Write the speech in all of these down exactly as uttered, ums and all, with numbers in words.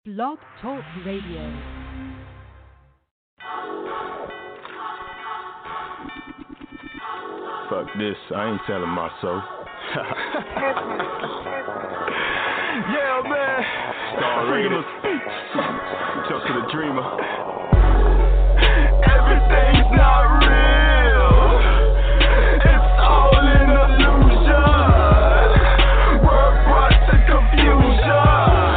Blog Talk Radio. Fuck this, I ain't selling my soul. Yeah, man. Freedom of speech. Just to the dreamer. Everything's not real. It's all an illusion. We're brought to confusion.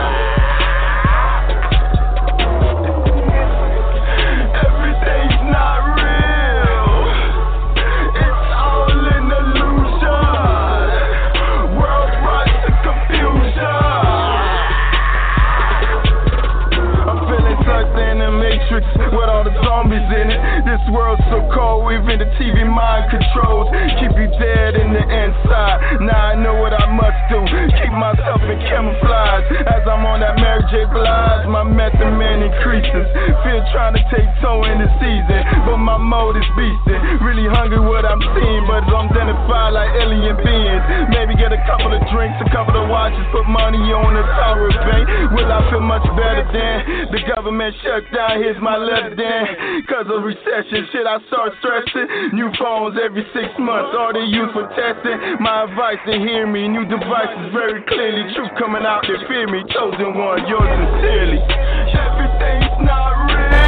Everything's not real. It's all an illusion. We're brought to confusion. I'm feeling sucked in the matrix with all the zombies in it. This world's so cold, even the T V mind controls. Keep you dead in the inside. Now I know what I must do. Keep myself in camouflage. As I'm on that Mary J. Blige, my method man increases. Fear trying to take toe in the season, but my mode is beastin'. Really hungry what I'm seeing, but I'm identified like alien beings. Maybe get a couple of drinks, a couple of watches, put money on the Tower Bank. Will I feel much better then? The government shut down, here's my letter then. Cause of recession, shit I start stressing. New phones every six months, all they use for testing. My advice to hear me, new devices very clearly. Truth coming out, they fear me. Chosen one, yours sincerely. Everything's not real.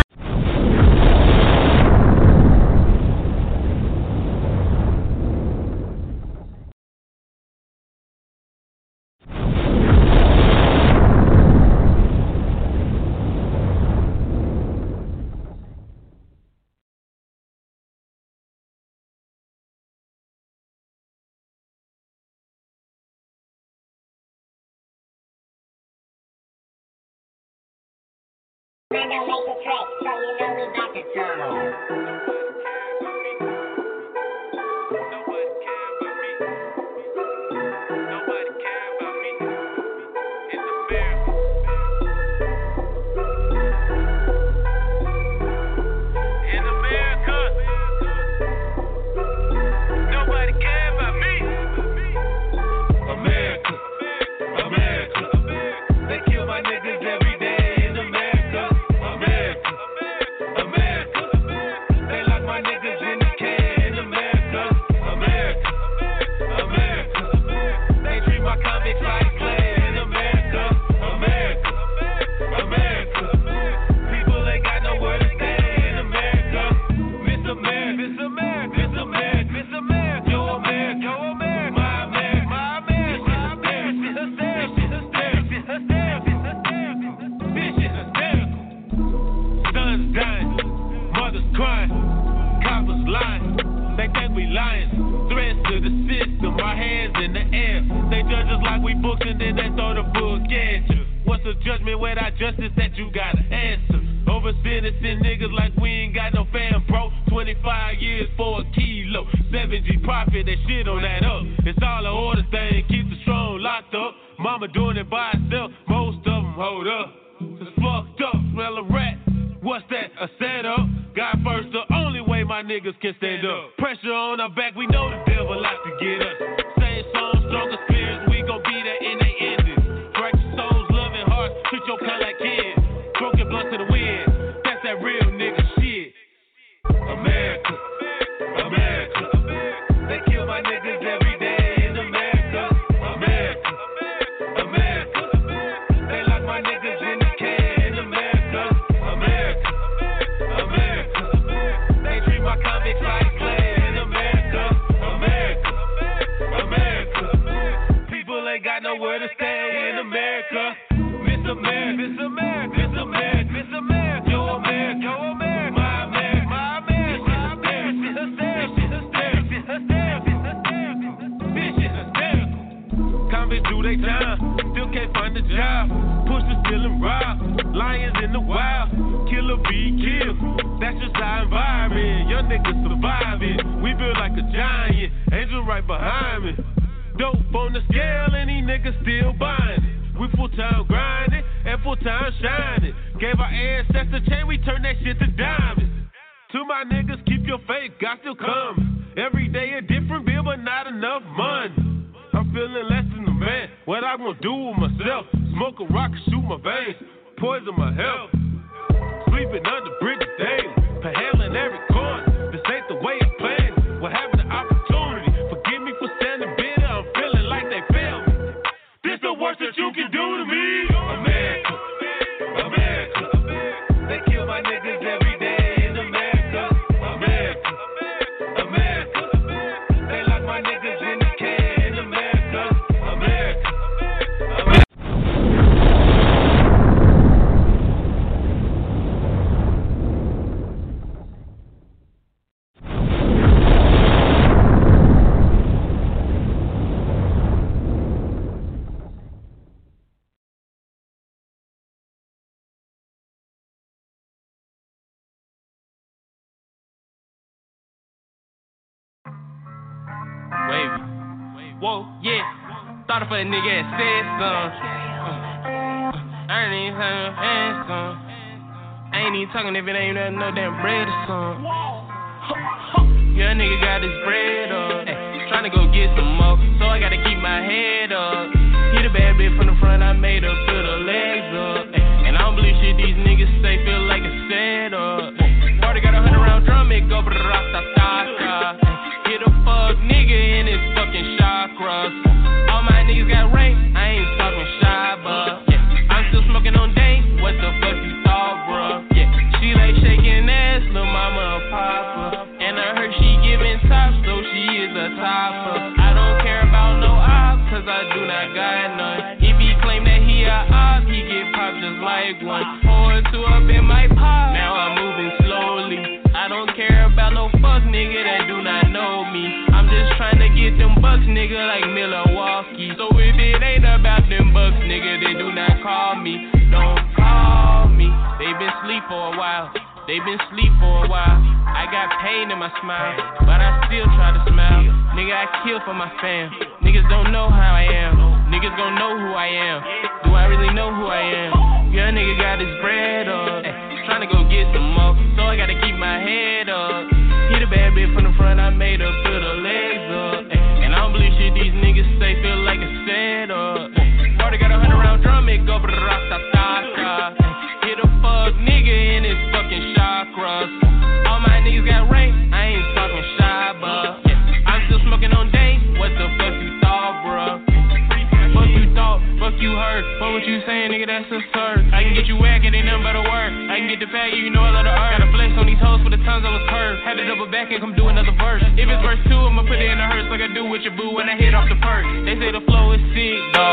Man, don't make the track, so you know we got the tunnel. Every day a different bill, but not enough money. I'm feeling less than a man. What I gonna do with myself? Smoke a rock and shoot my veins. poison my health. Sleeping under bridges daily, inhaling every corner. This ain't the way I planned. What happened to opportunity? Forgive me for standing bitter. I'm feeling like they failed me. This the worst that you can do to me. America, America. They kill my niggas every day in America. America, America. They lock my niggas in the can in America. America, America. Wavy. Whoa, yeah. Thought if a nigga had said some. I ain't even having no hands some. I ain't even talking if it ain't nothing, no damn bread or some. Yeah, nigga got his bread up. Tryna go get some more, so I gotta keep my head up. Hit a bad bitch from the front, I made her put her legs up. And I don't believe shit these niggas say, feel like a setup. Party got a hundred round drum, it go bra-da-da-da-da. Hit a fuck nigga in his fucking chakras. All my niggas got rank, I ain't talking shy, but yeah, I'm still smoking on dank. What the fuck you thought, bro? Yeah, she like shaking ass, lil' mama a papa. And I heard she giving top, so she is a topper. I don't care about no op, cause I do not got none. If he claim that he a op, he get popped just like one. Pour two up in my pot, now I'm moving slowly. I don't care about no fuck nigga that do not know me. I'm just trying to get them bucks, nigga, like Milwaukee. So if it ain't about them bucks, nigga, they do not call me. Don't call me. They been sleep for a while. They been sleep for a while. I got pain in my smile, but I still try to smile. Nigga, I kill for my fam. Niggas don't know how I am. Niggas gon' know who I am. Do I really know who I am? Young nigga got his bread up. Tryna go get some more, so I gotta keep my head up. Hit a bad bitch from the front, I made her put her legs up. And I don't believe shit these niggas say, feel like a setup. Party got a hundred round drum, it go bra-da-da-da-da. Hit a fuck nigga in his fucking chakras. All my niggas got rank, I ain't talking shy, but yeah, I'm still smoking on dank. What the fuck you thought, bro? Fuck you thought, fuck you heard. Fuck what you saying, nigga, that's absurd. I can get you whack, it ain't nothing but a word. I can get the fag, you know I love the earth. Gotta flex on these hoes for the times I was curved. Had to double back and come do another verse. If it's verse two, I'ma put it in a hearse like I do with your boo when I hit off the perk. They say the flow is sick, dog.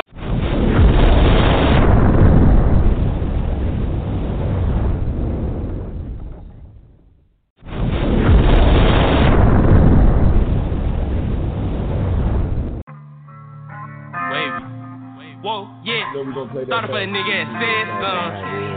Whoa, yeah. Thought if a nigga had said some.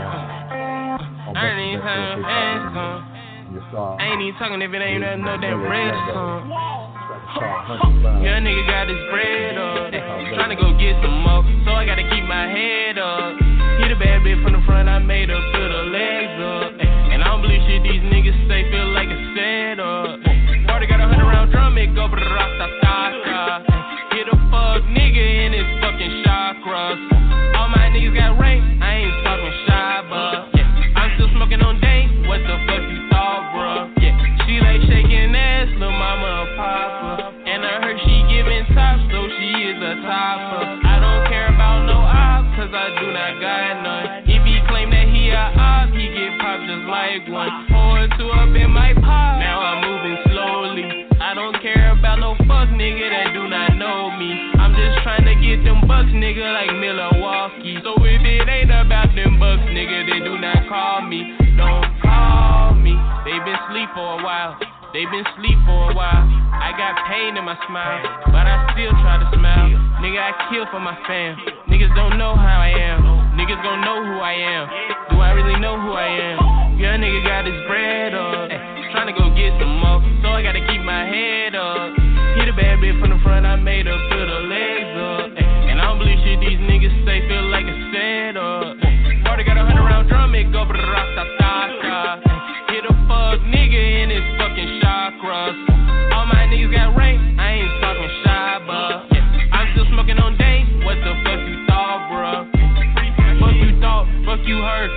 I ain't even having no hands some. I ain't even talking if it ain't nothing, no damn bread or some. Young nigga got his bread up. Tryna go get some more, so I gotta keep my head up. Hit a bad bitch from the front, I made her put her legs up. And I don't believe shit these niggas say, feel like a setup. Party got a hundred round drum, it go bra-da-da-da-da. Hit a fuck nigga in his fucking chakras. All my niggas got rank, I ain't talking shy, but yeah, I'm still smoking on dank. What the fuck you thought, bro? Yeah, she like shaking ass, lil' mama a papa. And I heard she giving top, so she is a topper. I don't care about no op, cause I do not got none. If he claim that he a op, he get popped just like one. Pour two up in my pot, now I'm moving slowly. I don't care about no fuck nigga that do not know me. I'm just trying to get them bucks, nigga, like Milwaukee. So if it ain't about them bucks, nigga, they do not call me. Don't call me. They been sleep for a while. They been sleep for a while. I got pain in my smile, but I still try to smile. Nigga, I kill for my fam. Niggas don't know how I am. Niggas gon' know who I am. Do I really know who I am? Young nigga got his bread up. Tryna go get some more, so I gotta keep my head up. Hit a bad bitch from the front, I made her put her legs up. And I don't believe shit these niggas say, feel like a setup. Party got a hundred round drum, it go bra-da-da-da-da. Hit a fuck nigga in his fucking chakras. All my niggas got rank, I ain't talking shy, but yeah, I'm still smoking on dank. What the fuck you thought, bro? Fuck you thought, fuck you heard.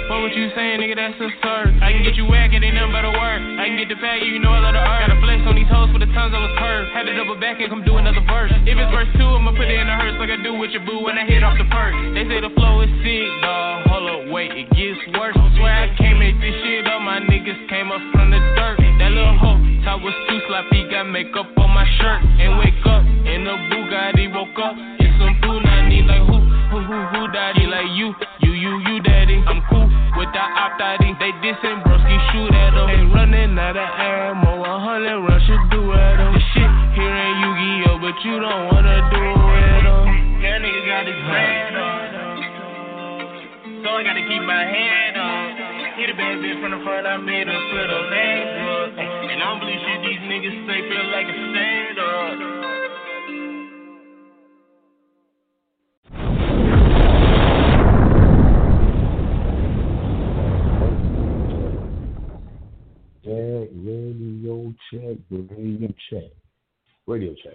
What what you saying, nigga, that's absurd. I can get you whack, it ain't nothing but a word. I can get the fag, you know I love the art. Gotta flex on these hoes for the tons I was curved. Had to double back and come do another verse. If it's verse two, I'ma put it in the hearse like I do with your boo when I hit off the perk. They say the flow is sick, dawg. Hold up, wait, it gets worse. Swear I can't make this shit up, my niggas came up from the dirt. That little hoe, top was too sloppy, got makeup on my shirt. And wake up, in the Bugatti, woke up. It's some food I need like who, who, who, who, daddy, like you, you, you, you, daddy. I'm cool with that op-daddy. They dissing, broski, shoot at them. They running out of ammo, a hundred runs should do at them. The shit here ain't Yu-Gi-Oh, but you don't wanna do it with them. That nigga got his brand on, so I gotta keep my hand on. Hit a bad bitch from the front, I made her put her legs up. And I don't believe shit these niggas say, feel like a stand-up. Radio check, radio check, radio check,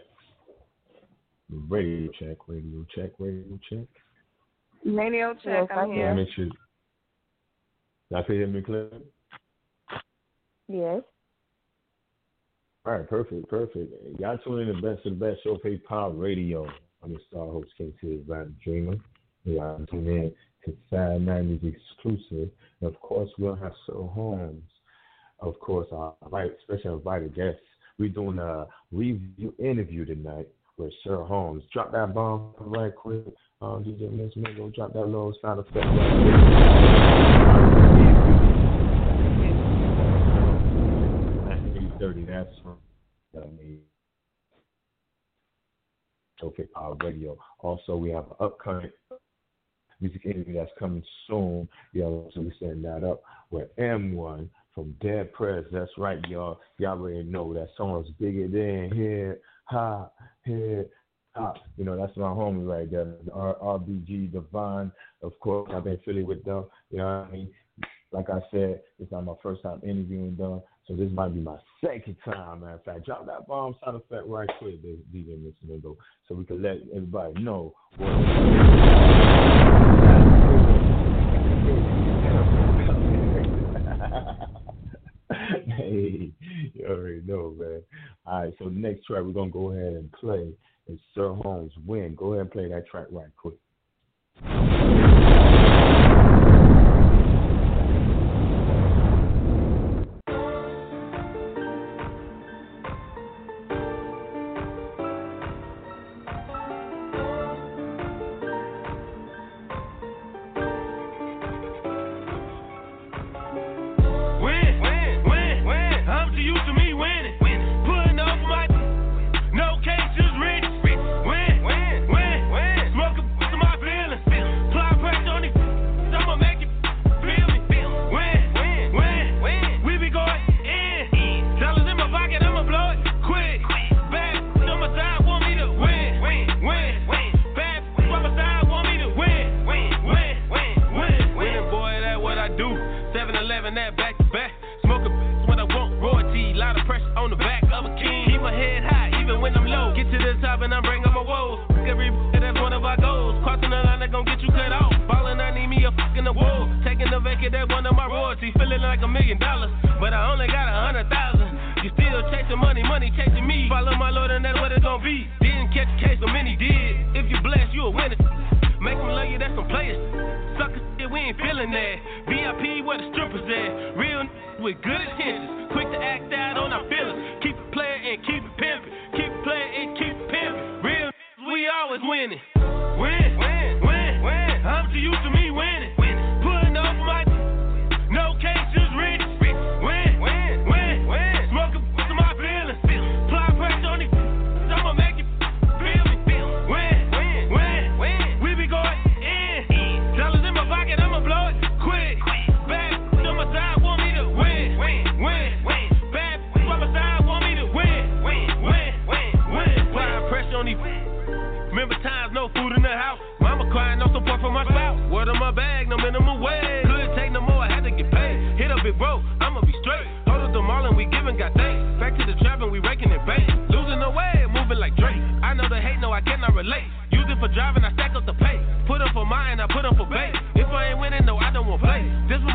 radio check, radio check, radio check. Radio check, I'm here. Make sure. Y'all can hear me clearly? Yes. All right, perfect, perfect. Y'all tuning in the best of the best show, Pay Power Radio. I'm your star host, K T, Rap Dreamer. Y'all tune in to Sad nineties exclusive. And of course, we'll have Sir Holmes. Of course, our right, special invited guests. We're doing a review interview tonight with Sir Holmes. Drop that bomb right quick. Um, D J Miss Mingo, drop that little sound effect right quick. eight thirty, that's from me. Okay, Power Radio. Also, we have an upcoming music interview that's coming soon. Yeah, so we setting that up with M one. From Dead Prez, that's right, y'all. Y'all already know that song's bigger than hip hop, hip hop. You know, that's my homie right there. R B G Divine, of course. I've been affiliated with them. You know what I mean? Like I said, it's not my first time interviewing them, so this might be my second time. Matter of fact, drop that bomb sound effect right quick, D J Miss Mingo, so we can let everybody know what. Hey, you already know, man. All right, so the next track we're going to go ahead and play is Sir Holmes' Win. Go ahead and play that track right quick. Driving, I stack up the pay. Put up for mine, I put up for bait. If I ain't winning, no, I don't want play. This was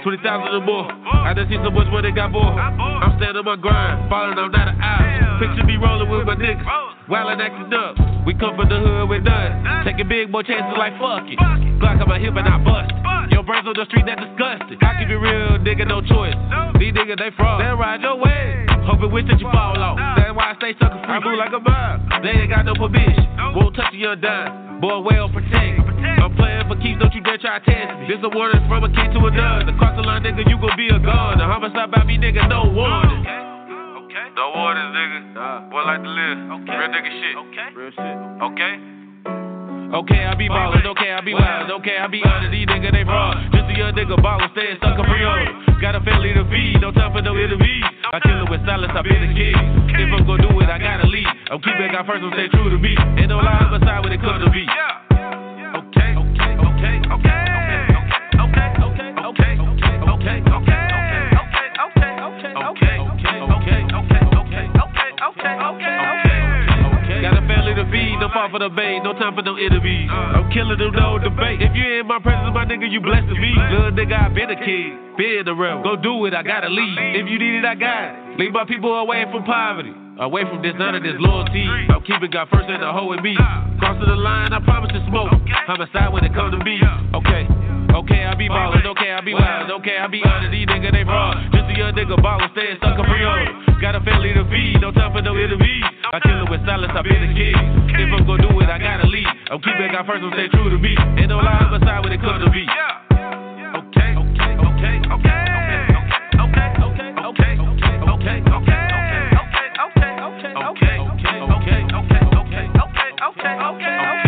twenty thousand or more. I done seen so much where they got more. I'm standing on my grind, falling on out of aisle. Picture me rolling with my niggas, wildin' acting up. We come from the hood, we done. Taking big boy chances like fuck it. Glock on my hip and I bust. Your brains on the street, that disgusting. I keep it real, nigga, no choice. These niggas, they fraud. They ride your way. Hoping wish that you fall off. That's why I stay sucker free. I move like a mob. They ain't got no permission. Won't touch your dime. Boy, well protect. I'm playing for keeps, don't you dare try to test me. This a warning from a kid to another. Across the line, nigga, you gon' be a gun. The homicide about me, nigga, no warning. Okay. No warning, nigga. Nah. Boy, like to live. Okay. Real nigga shit. Okay. Real shit. Okay. Okay, I be ballin', okay, I be wild, okay, I be honest, these niggas, they fraud. Just a young nigga ballin', stay stuck up pre-order. Got a family to feed, no time for no interviews. I kill it with silence, I been a kid. If I'm gon' do it, I gotta leave. I'm keeping God first, I'm stay true to me. Ain't no lie on my side when it comes to me. Okay, okay, okay, okay, okay, okay, okay, okay, okay, okay, okay, okay, okay, okay, okay, okay, okay, okay, okay. Got a family to feed, no fault for the bait, no time for no interviews. I'm killing them, no debate. If you in my presence, my nigga, you blessed to me. Little nigga, I been a kid, been the realm. Go do it, I gotta leave. If you need it, I got it. Leave my people away from poverty, away from dishonor, this loyalty. I'm keeping God first and the hoe in me. Crossing the line, I promise to smoke. Homicide when it comes to me. Okay. Okay, I be ballin', okay, I be wild, okay, I be honest, these niggas, they fraud. Just a young nigga ballin', stay stuck up pre-order. Got a family to feed, no time for no interviews. I kill it with silence, I been a kid. If I'm gon' do it, I gotta leave. I'm keeping God first, I'm stay true to me. Ain't no lie on my side when it comes to me. Okay, okay, okay, okay, okay, okay, okay, okay, okay, okay, okay, okay, okay, okay, okay, okay, okay, okay, okay, okay.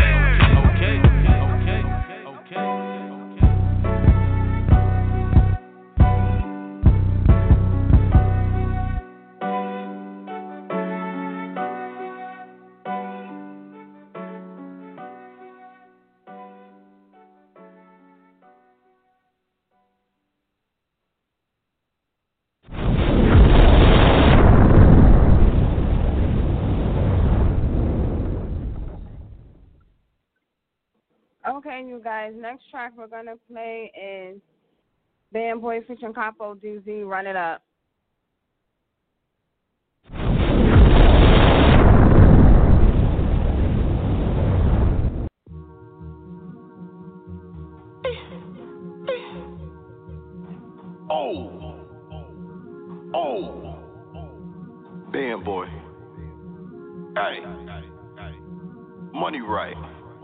Okay, you guys, next track we're going to play is Band Boy featuring Capo Doozy, Run It Up. Oh, oh, Band Boy. Hey, money right.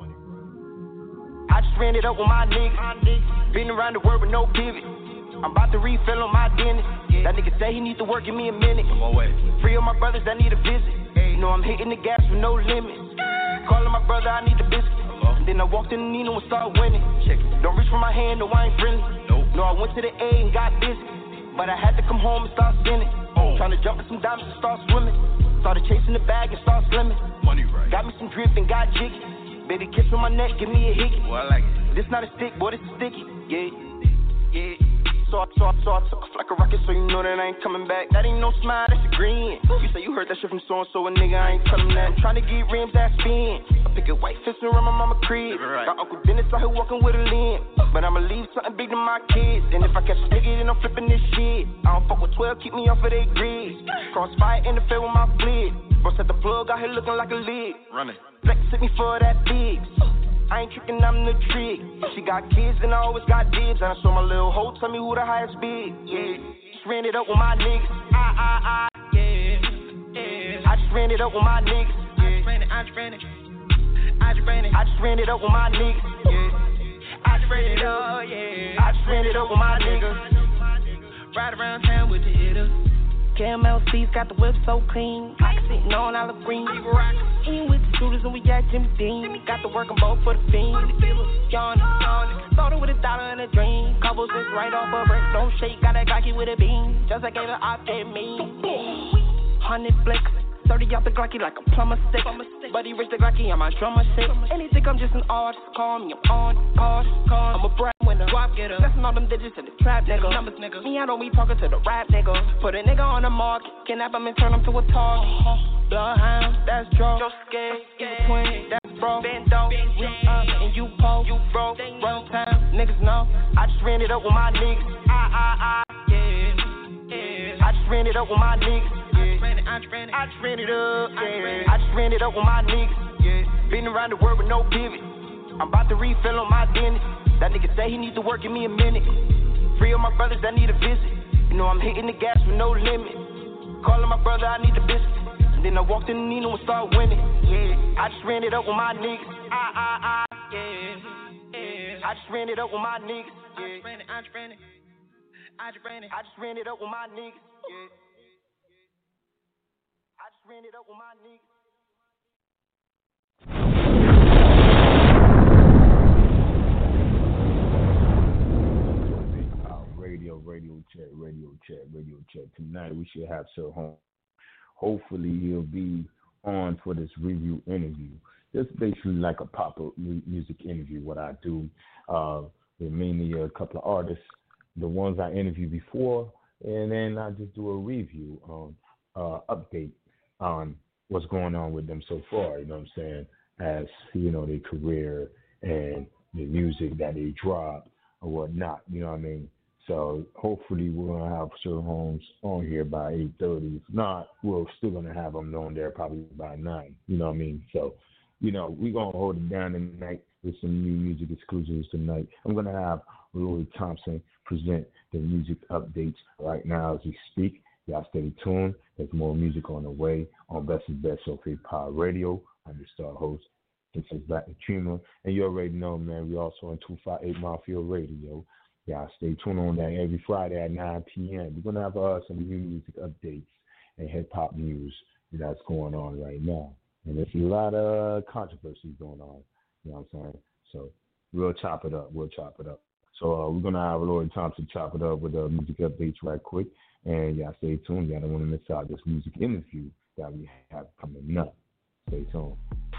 I just ran it up with my niggas. Been around the world with no pivot. I'm about to refill on my dentist. That nigga say he needs to work, give me a minute. I'm on way. Free of my brothers that need a visit. You know I'm hitting the gas with no limits. Calling my brother, I need the biscuit. And then I walked in the Nino and started winning. Don't reach for my hand, no, I ain't friendly. Nope. No, I went to the A and got busy. But I had to come home and start spinning. Oh. Trying to jump in some diamonds and start swimming. Started chasing the bag and start slimming. Money right. Got me some drip and got jiggy. Baby, kiss on my neck, give me a hickey. Well, I like it. This not a stick, boy, this is sticky. Yeah, yeah. So I, so I, so I took off like a rocket, so you know that I ain't coming back. That ain't no smile, that's a grin. You say you heard that shit from so-and-so, a nigga, I ain't telling that. I'm trying to get rims that spin. I pick a white fist and run my mama crib. Right. Got Uncle Dennis out here walking with a limb. But I'ma leave something big to my kids. And if I catch a nigga, then I'm flipping this shit. I don't fuck with twelve, keep me off of they grid. Crossfire interfere with my flit. Bro set the plug out here looking like a lid. Running. Flex hit me for that big. I ain't tricking, I'm the trick. She got kids and I always got dibs. And I saw my little hoe tell me who the highest bid. Yeah, just ran it up with my niggas. I, I, I, yeah, yeah. I just ran it up with my niggas. Yeah. I just ran it, I just ran it. I just ran it. I just ran it up with my niggas. Yeah. I just ran it up, yeah. I just ran it up with my niggas. Ride around town with the hitters. Caramel seats got the whip so clean. I can sit on olive green. In with the shooters and we got Jimmy Dean. Got the work on both for the fiend. Yawning, yawning. Started with a dollar and a dream. Couples just right off a brick. Don't shake, got that Glocky with a beam. Just like gave an op at me. Hundred flicks. thirty off the Glocky like a plumber stick. Buddy rich the Glocky on my drummer shit. And they think I'm just an artist. Call me, I'm on, card, card. I'm a brand winner. Swap getter. Listen all them digits in the trap, nigga. Numbers, nigga. Me, I don't be talking to the rap, nigga. Put a nigga on the market. Kidnap him and turn him to a target. Bloodhound, that's drunk. Just scared. You a twin, that's bro. Bando, we up and you po. You broke. Run time, niggas know. I just ran it up with my niggas. I, I, ran it up with my niggas. Yeah. I just ran it, I just ran it up. Yeah. I just ran it up with my niggas. Yeah. Been around the world with no pivot. I'm about to refill on my dentist. That nigga say he needs to work, give me a minute. Free of my brothers that need a visit. You know I'm hitting the gas with no limit. Calling my brother, I need the business. And then I walked in the Nino and started winning. Yeah, I just ran it up with my niggas. Ah, ah, ah, yeah, yeah. I just ran it up with my niggas. Yeah. I just ran it, I just ran it. I just ran it. I just ran it up with my niggas. Yeah. I just ran it up with my niggas. Radio, radio check, radio check, radio check. Tonight we should have Sir Home. Hopefully he'll be on for this review interview. It's basically like a pop-up music interview, what I do. Uh, with mainly a couple of artists, the ones I interviewed before, and then I just do a review on uh, update on what's going on with them so far, you know what I'm saying, as, you know, their career and the music that they drop or whatnot, you know what I mean? So hopefully we're going to have Sir Holmes on here by eight thirty. If not, we're still going to have him on there probably by nine. You know what I mean? So, you know, we're going to hold it down tonight with some new music exclusives tonight. I'm going to have Lloyd Thompson present the music updates right now as we speak. Y'all stay tuned. There's more music on the way on Best is Best So Free Power Radio. I'm your star host, Princess Black and Trina. And you already know, man, we're also on two fifty-eight Mafia Radio. Y'all stay tuned on that every Friday at nine p.m. We're going to have uh, some new music updates and hip-hop news that's going on right now. And there's a lot of controversy going on, you know what I'm saying? So we'll chop it up. We'll chop it up. So uh, we're going to have Lloyd Thompson chop it up with the uh, music updates right quick. And y'all stay tuned. Y'all don't want to miss out this music interview that we have coming up. Stay tuned.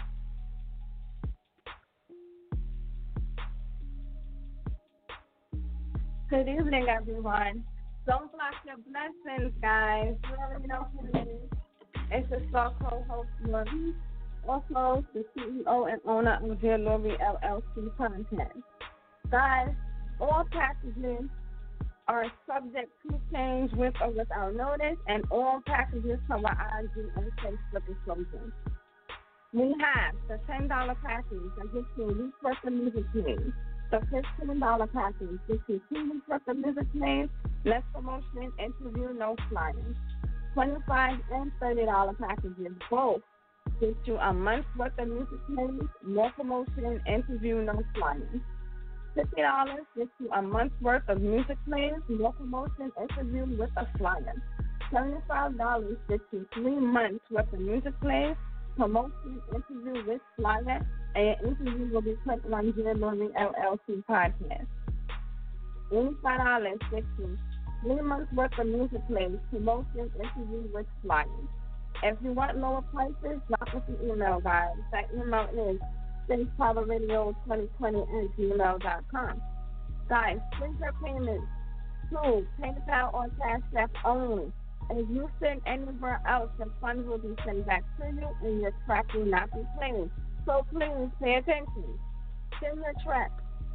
Good evening, everyone. Don't block your blessings, guys. You already know who it is. It's the star co-host, Lori. Also, the C E O and owner of Dear Lori L L C Podcast. Guys, all packages are subject to change with or without notice, and all packages from our I G and Facebook exclusions. We have the ten dollars package that gets you a week worth of music plays. The fifteen dollars package gets you two weeks worth of music plays, less promotion, interview, no flyers. twenty-five dollars and thirty dollars packages both get you a month's worth of music plays, more promotion, interview, no flyers. fifty dollars gets you a month's worth of music plays, more promotion, interview with a flyer. seventy-five dollars gets you three months worth of music plays, promotion, interview with flyer, and your interview will be put on Dear Lori L L C Podcast. eighty-five dollars gets you three months worth of music plays, promotion, interview with flyers. If you want lower prices, drop us an email, guys. That email is space power radio twenty twenty at gmail dot com. Guys, send your payments to PayPal or Cash App only. If you send anywhere else, your funds will be sent back to you and your track will not be claimed. So please pay attention. Send your track.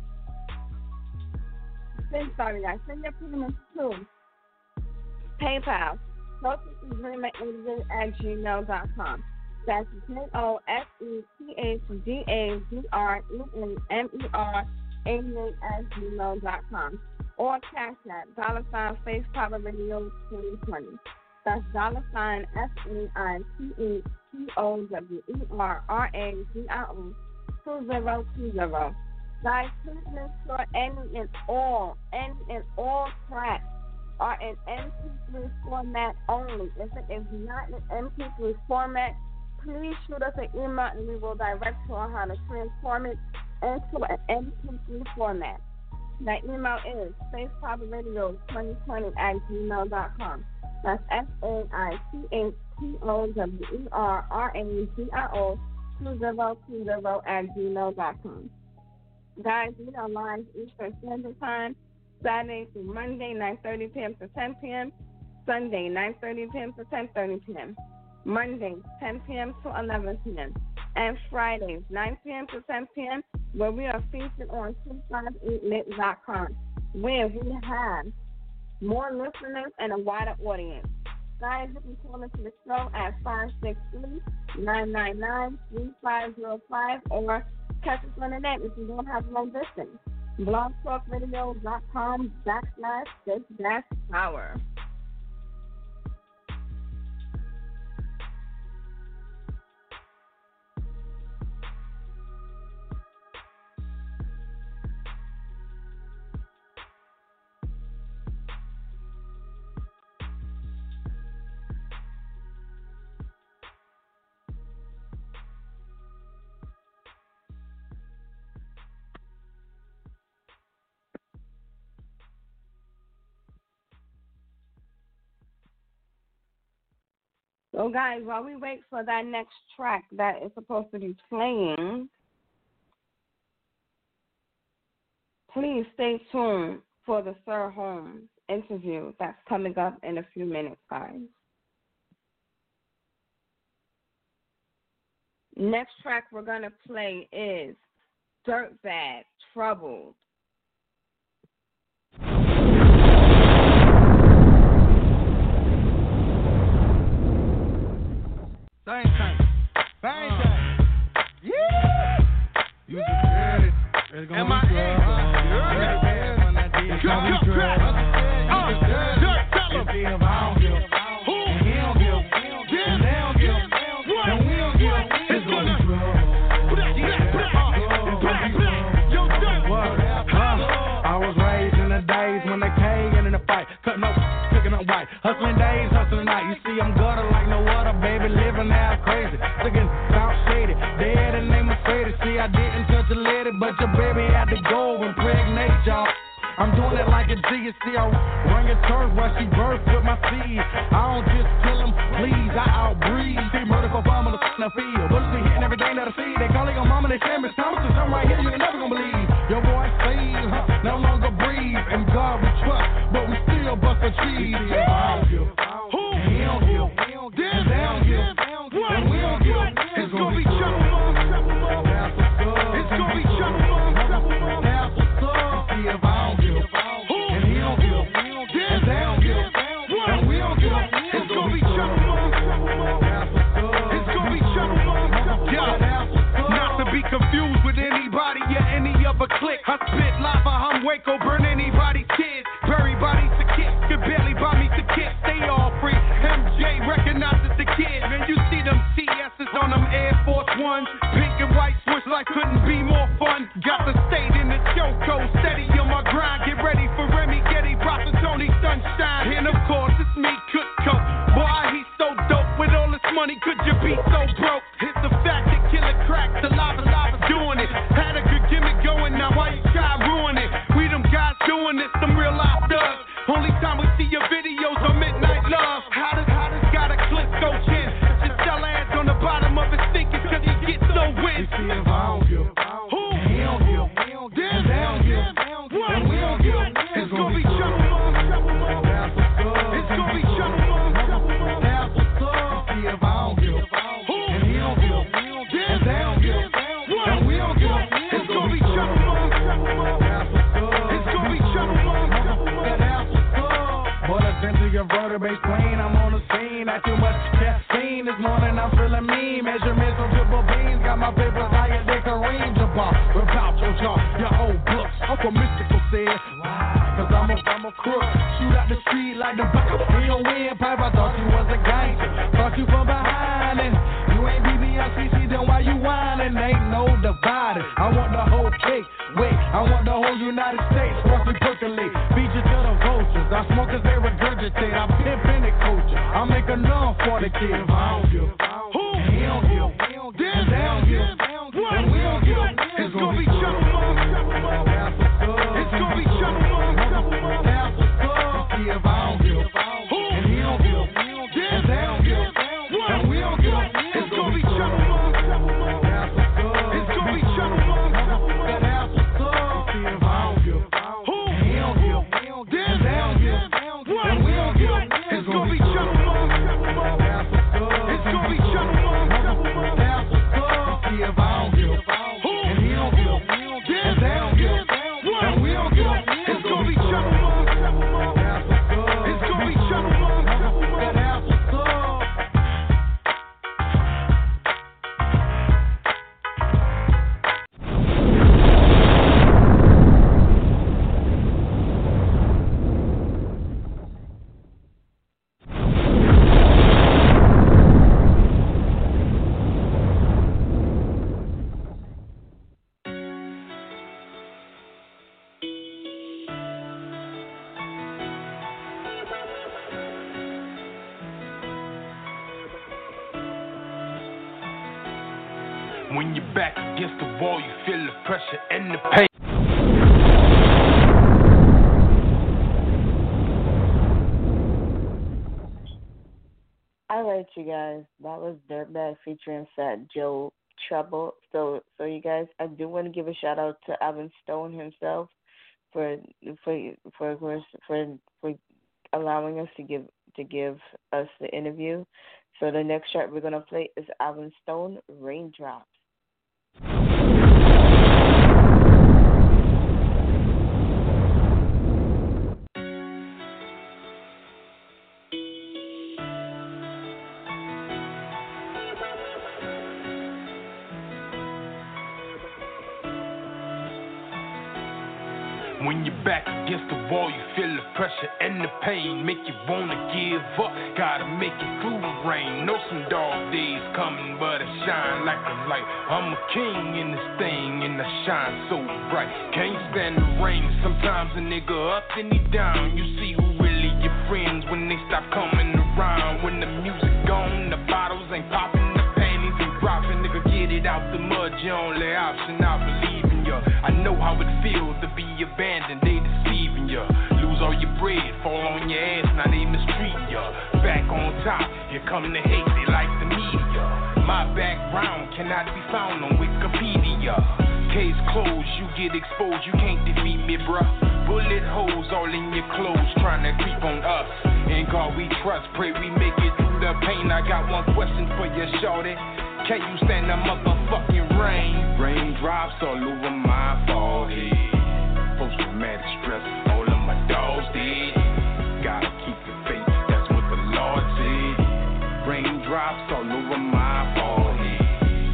Send, sorry guys, send your payments to PayPal. Process agreement at gmail dot com. That's K O S E T H D A D R E N M E R eighty-eight at gmail dot com. Or Cash App, dollar sign Face Power Radio twenty twenty. That's dollar sign F A I T E T O W E R R A D I O two zero two zero. Guys, please make sure any and all, any and all tracks are in M P three format only. If it is not in M P three format, please shoot us an email and we will direct you on how to transform it into an M P three format. That email is space power radio twenty twenty at gmail dot com. That's F A I T H T O W E R R A D I O two zero two zero at gmail dot com. Guys, we are live Eastern Standard Time, Saturday through Monday, nine thirty p.m. to ten p.m., Sunday, nine thirty p.m. to ten thirty p.m., Monday, ten p.m. to eleven p.m., and Fridays, nine p.m. to ten p.m., where we are featured on two fifty-eight lit dot com, where we have more listeners and a wider audience. Guys, you can call into the show at five six three, nine nine nine, three five zero five or catch us on the net if you don't have long distance. blogtalkradio.com backslash six dash power. So, guys, while we wait for that next track that is supposed to be playing, please stay tuned for the Sir Holmes interview that's coming up in a few minutes, guys. Next track we're going to play is Dirtbag, Troubled. Same thing. Same thing. Yeah. You just heard it. It's gonna be good. It's gonna be good. Dirt, tell him. Who? And he don't give. And they don't give. And we don't give. It's gonna be good. Yo, Dirt. I was raised in the days when they came in the fight. Cutting up, cooking up white. Hustling days, hustling night. You see, I'm gutter like no other, baby. Living now crazy. Looking South Shady. Dead and they Mercedes. See, I didn't touch a lady, but your baby had to go and impregnate y'all. I'm doing it like a G. You see, I run your turf while she birth with my seed. I don't just kill them, please. I outbreed. See, murder for farm on the f***ing field. Bullets be hitting everything that I see. They call it your mama, they say Miss Thompson. I'm right here, you ain't never gonna believe. Your boy saved, huh? No longer breathe. And God we trust, but we still bust a cheese. Yeah. Who? He don't give. Damn, they don't give. And we don't give. It's gonna be trouble. It's gonna be trouble. That's what's up. See if I don't give. Who? And he don't give. Damn, they don't give. And we don't give. It's gonna be trouble. It's gonna be trouble. Yeah. Not to be confused with anybody or any other clique. I spit lava, I'm Waco, burn anybody's kids. Bury bodies to kids, could barely buy me the kids. They all free. M J recognizes the kid. Man, you see them T S's on them Air Force Ones. Pink and white switch like couldn't be more fun. Got the state in the choco, steady on my grind. Get ready for Remy, Getty, Bronson, Tony, Sunshine. And of course, it's me, Cook Coke. Boy, he's so dope. With all this money, could you be so broke? It's the fact that killer crack, the lava, lava doing it. Had a good gimmick going, now why you try to ruin it? We them guys doing this, some real life thugs. Only time we see your videos on Midnight Love. How does, how does got a clip go chin? Just sell ads on the bottom of his stickers cause he gets no win. You see if I don't give. Who? He don't give. Damn, they don't give. And we don't give. It's gonna be trouble. It's gonna be trouble. That's what's up. See if I don't give. Who? And he don't give. Damn, they don't give. And we don't give. It's gonna be trouble. It's gonna be trouble. But into your vertebrae plane, I'm on the scene. Not too much caffeine this morning, I'm feeling mean. Measurements on triple beans, got my papers higher than Kareem Jabbar. Without your jaw, your old books. Uncle Mystical said, cause I'm a, I'm a crook. Shoot out the street like the buck. He don't win pipe, I thought you was a gangster. Thought you from behind and you ain't B B L C C, then why you whining? Ain't no dividing. I want the whole cake. Wait, I want the whole United States. Once we percolate, beat you to the vultures. I smoke cause they regurgitate. I pimp in the culture. I make a numb for the kids. I don't give. Who? He don't give. Damn, they don't give. And we don't give. It's gonna be trouble. It's gonna be trouble. That's what's up. See if I don't give. Who? And he don't give. Damn, they don't give. And we don't give. It's gonna be trouble. It's gonna be trouble. That's what's up. See if I don't give. Who? He don't give. Damn, they don't give. And we don't give. It's gonna be trouble. It's gonna be trouble. That's what's up. See When you're back against the wall, you feel the pressure and the pain. All right, you guys. That was Dirtbag featuring Fat Joe Trouble. So, so you guys, I do want to give a shout out to Alvin Stone himself for for for for for, for allowing us to give to give us the interview. So the next track we're gonna play is Alvin Stone, Raindrops. When you're back against the wall, you feel the pressure and the pain. Make you wanna give up, gotta make it through the rain. Know some dark days coming, but I shine like a light. I'm a king in this thing, and I shine so bright. Can't stand the rain, sometimes a nigga up and he down. You see who really your friends when they stop coming around. When the music gone, the bottles ain't popping, the panties ain't dropping. Nigga, get it out the mud, your only option, I believe in ya. I know how it feels to be abandoned, they deceiving ya. Lose all your bread, fall on your ass, now they mistreating ya. Back on top, here come the hate, they like the media. My background cannot be found on Wikipedia. Case closed, you get exposed, you can't defeat me, bruh. Bullet holes all in your clothes, trying to creep on us. In God we trust, pray we make it through the pain. I got one question for you, shorty. Can you stand the motherfucking rain? Raindrops all over my forehead. Post-traumatic stress, all of my dogs dead. Gotta keep the faith, that's what the Lord said. Raindrops all over my forehead.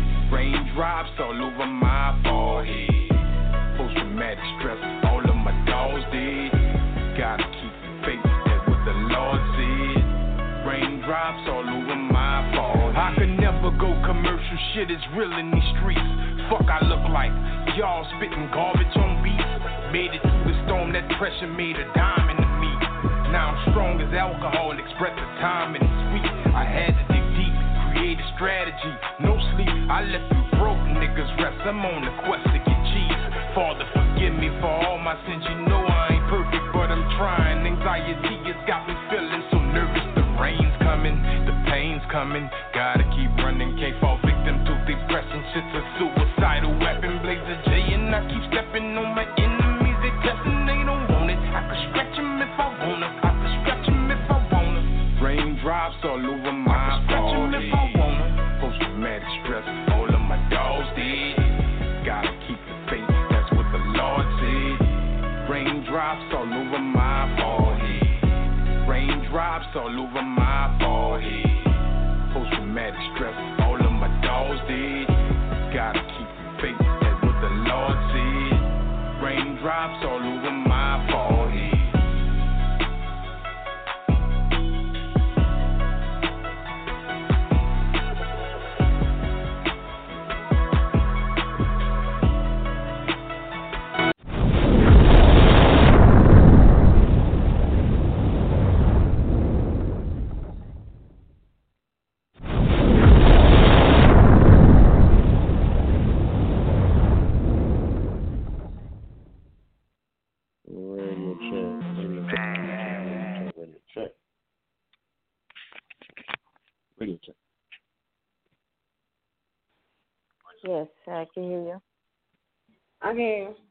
Raindrops all over my forehead. Post-traumatic stress, all of my dogs dead. Gotta keep the faith, that's what the Lord said. Raindrops all over my forehead. I could never go commercial, shit is real in these streets. Fuck I look like, y'all spitting garbage on beats. Made it through the storm, that pressure made a diamond to me. Now I'm strong as alcohol, express the time and it's sweet. I had to dig deep, create a strategy, no sleep. I left you broke niggas rest, I'm on the quest to get cheese. Father forgive me for all my sins, you know I ain't perfect, but I'm trying. Anxiety has got me feeling so nervous. The rain's coming, the pain's coming. Gotta keep running, can't fall victim to depression. Shit's a suicidal weapon, blaze a J, and I keep stepping on my enemies. They testing, they don't want it. I could stretch them if I wanna. I could stretch them if I wanna. Raindrops all over my forehead. If I wanna. Post-traumatic stress, all of my dogs dead. Gotta keep the faith, that's what the Lord said. Raindrops all over my forehead. Raindrops all over my forehead. Post-traumatic stress, all of my dogs dead. Gotta keep the faith, that's what the Lord said. Raindrops all over my forehead. Yes, I can hear you. I can hear you.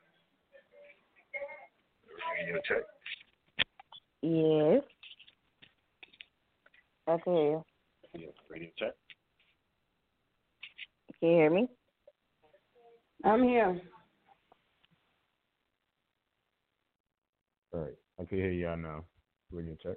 Radio check. Yes, I can hear you. Yeah, radio check. Can you hear me? I'm here. All right, I can hear y'all now. Radio check.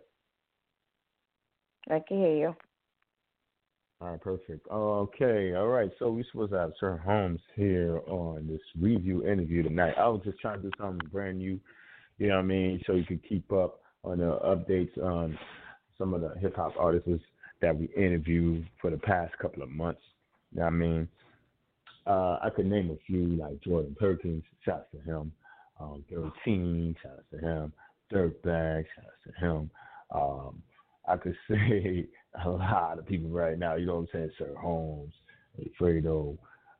I can hear you. All right, perfect. Okay, all right. So we're supposed to have Sir Holmes here on this review interview tonight. I was just trying to do something brand new, you know what I mean, so you could keep up on the updates on some of the hip-hop artists that we interviewed for the past couple of months. You know what I mean? Uh, I could name a few, like Jordan Perkins, shouts to him. Um, thirteen, shouts to him. Dirtbag, shouts to him. Um, I could say a lot of people right now, you know what I'm saying, Sir Holmes, Fredo,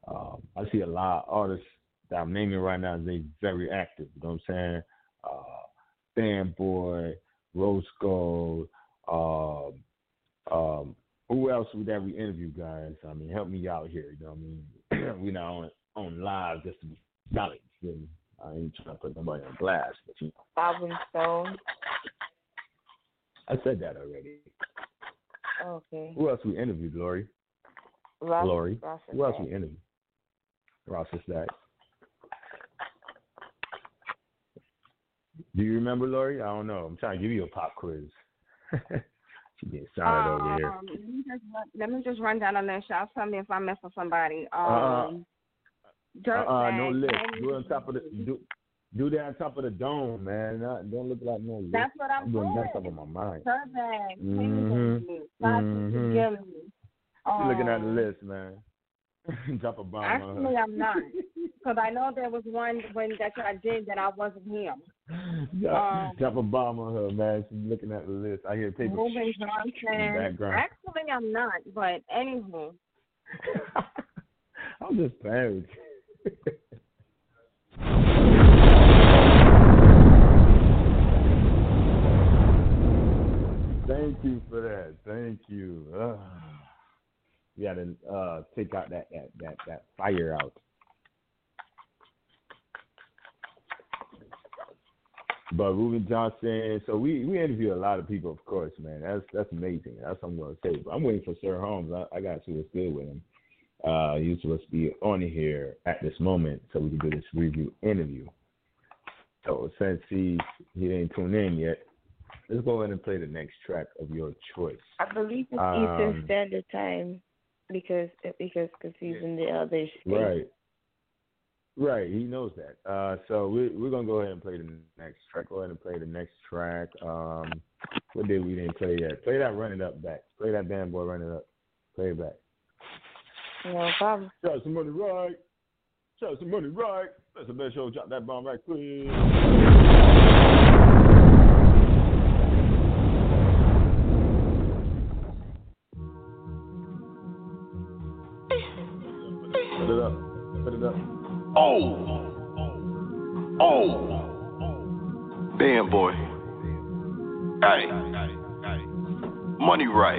I see a lot of artists that I'm naming right now. They very active. You know what I'm saying? Uh, Fanboy, Rose Gold. Um, um, who else would that we interview, guys? I mean, help me out here. You know what I mean? We're not on on live just to be solid. You know? I ain't trying to put nobody on blast, but you know. Album Stone. I said that already. Okay. Who else we interviewed, Lori? Ross, Lori. Ross Who else we interviewed? Ross is that. Do you remember, Lori? I don't know. I'm trying to give you a pop quiz. She getting silent um, over here. Let me, just, let me just run down the list. Y'all tell me if I mess with somebody. Um, uh, Dirt uh, Bag, no list. Danny Do it on top of the do, do that on top of the dome, man. Not, don't look like no list. That's what I'm, I'm doing. doing that top of my mind. Dirt Bag, Mm-hmm. mm-hmm. um, looking at the list, man. Drop a bomb. Actually, on I'm not, because I know there was one when that I did that I wasn't him. Drop, um, drop a bomb on her, man. She's looking at the list. I hear people Moving in the Johnson. background. Actually, I'm not, but anywho. I'm just playing with you. Thank you for that. Thank you. Uh, we got to uh, take out that, that, that, that fire out. But Ruben Johnson, so we, we interview a lot of people, of course, man. That's that's amazing. That's what I'm going to say. But I'm waiting for Sir Holmes. I, I got to see what's good with him. Uh, he's supposed to be on here at this moment so we can do this review interview. So since he, he didn't tune in yet, let's go ahead and play the next track of your choice. I believe it's um, Eastern Standard Time because because cause he's in the other state. Right. Right, he knows that. Uh, so we, we're going to go ahead and play the next track. Go ahead and play the next track. Um, what did we didn't play yet? Play that Run It Up back. Play that Band Boy Run It Up. Play it back. No problem. Shout some money right. Shout some money right. That's the best show. Drop that bomb right quick. Put it up. Put it up. Oh, oh, Band Boy, hey, money right.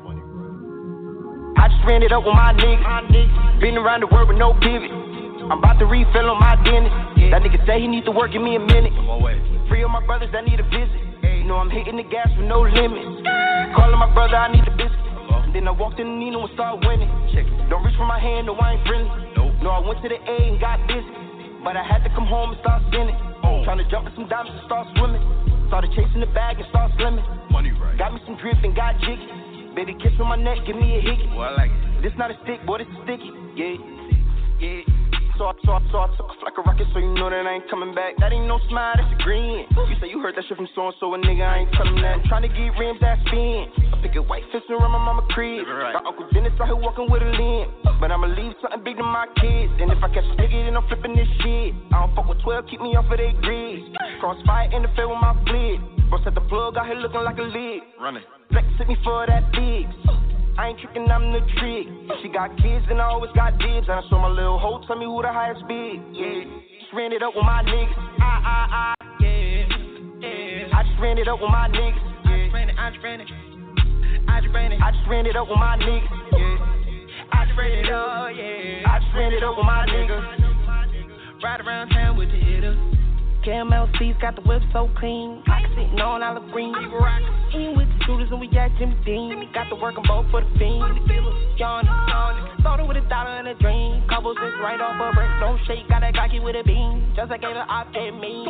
I just ran it up with my niggas, been around the world with no pivot. I'm about to refill on my dentist. That nigga say he need to work, give me a minute. Free of my brothers that need a visit. You know I'm hitting the gas with no limits. Calling my brother, I need a biscuit. And then I walked in the Nino and started winning. Don't reach for my hand, no I ain't friendly. No, I went to the A and got busy, but I had to come home and start spinning. Oh. Trying to jump with some diamonds and start swimming. Started chasing the bag and start slimming. Money right. Got me some drift and got jiggy. Baby kiss on my neck, give me a hickey. Oh, I like it. This not a stick, boy, this is sticky. Yeah, yeah. So I, so I, so I took off like a rocket, so you know that I ain't coming back. That ain't no smile, that's a grin. You say you heard that shit from so-and-so, a nigga, I ain't telling that. I'm trying to get rims that spin. I pick a white fist around my mama crib. Right. My Uncle Dennis out here walking with a limb. But I'ma leave something big to my kids. And if I catch a nigga, then I'm flipping this shit. I don't fuck with twelve, keep me off of they grids. Crossfire interfere with my flit. Bro set the plug out here looking like a lid. Running. Flex hit me for that big. I ain't tricking, I'm the trick. She got kids and I always got dibs. And I saw my little hoe tell me who the highest bid. Yeah, just ran it up with my niggas. Ah, ah, ah, yeah, yeah. I just ran it up with my niggas. Yeah. I just ran it, I just ran it. I just ran it, I just ran it up with my niggas. Yeah, I just ran it up, yeah. I just ran it up with my niggas. Ride around town with the hitters. Cam L C's got the whip so clean. I can sit on olive green. In with the shooters and we got Jimmy Dean. Got the work on both for the fiend. Yawn, yawn. Started with a dollar and a dream. Couple six right off a brick. No shake. Got a Glocky with a beam. Just like gave an op at me.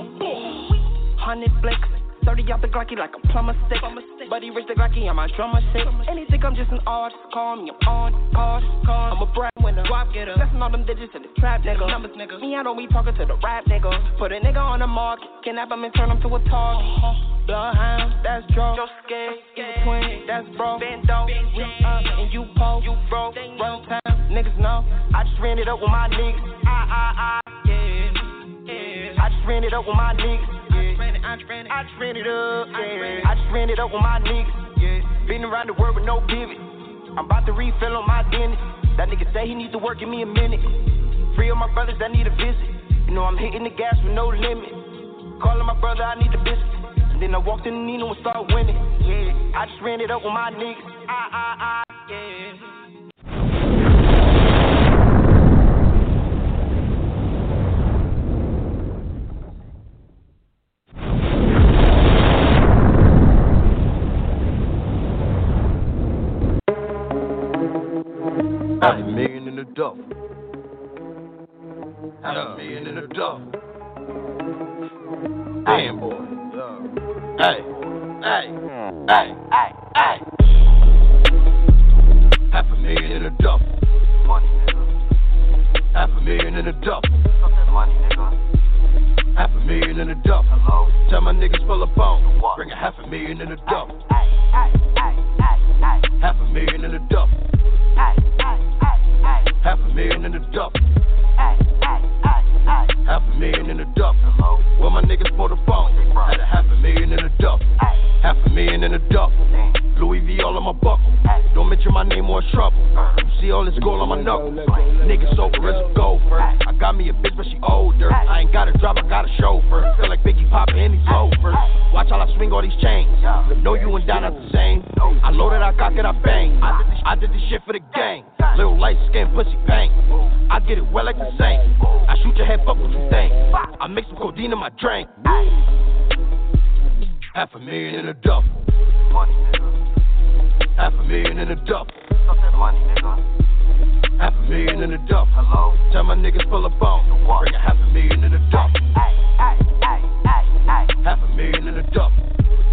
Hundred flicks. thirty out the Glocky like a plumber stick. But he rich the Glocky on my drummer shit. And he think I'm just an artist. Call me, I'm on, call, call. I'm a brand winner. Swap getter. Blessing all them digits in the trap, nigga. Numbers, nigga. Me, I don't be talking to the rap, nigga. Put a nigga on the market. Kidnap him and turn him to a target. Bloodhound, that's Joe. Joe scared. In between, that's bro. Bendo. We up and you po. You broke. Run time, niggas know. I just ran it up with my niggas. Ah, ah, ah. Yeah, yeah. I just ran it up with my niggas. I just ran it, I just ran it up, yeah. I just ran it up with my niggas, yeah. Been around the world with no pivot. I'm about to refill on my dentist. That nigga say he needs to work, give me a minute. Free of my brothers that need a visit. You know I'm hitting the gas with no limit. Calling my brother, I need the biscuit. And then I walked in the Nino and started winning. Yeah, I just ran it up with my niggas. Ah, ah, ah, yeah. Half a million in the duffel. Half a million in the duffel. Damn, boy. Hey, hey, hey, hey, hey. Half a million in the duffel. Half a million in the duffel. Half a million in the duffel. Tell my niggas full of bone. Bring a half a million in the duffel. Half a million in the duffel. Half a million in the duffel. Half a million in the duffel. Well, my niggas for the phone. Had a half a million in the duffel. Half a million in the duffel. Louis V all on my buckle. Don't mention my name or it's trouble. You see all this gold on my knuckles. Niggas sober as a gopher. I got me a bitch, but she older. I ain't got a drive, I got a chauffeur. Feel like Biggie Papa and he's over. Watch how I swing all these chains. Know you and Don not the same. I loaded, I cock it, I bang. I did this, I did this shit for the gang. Little light skin, pussy pain. I get it well like the same. I shoot your head, fuck what you think. I mix some codeine in my drink. Half a million in a duffel. Half a million in a duffel. Half a million in a duffel. Tell my niggas full of bone. Bring a half a million in a duffel. Half a million in a duffel.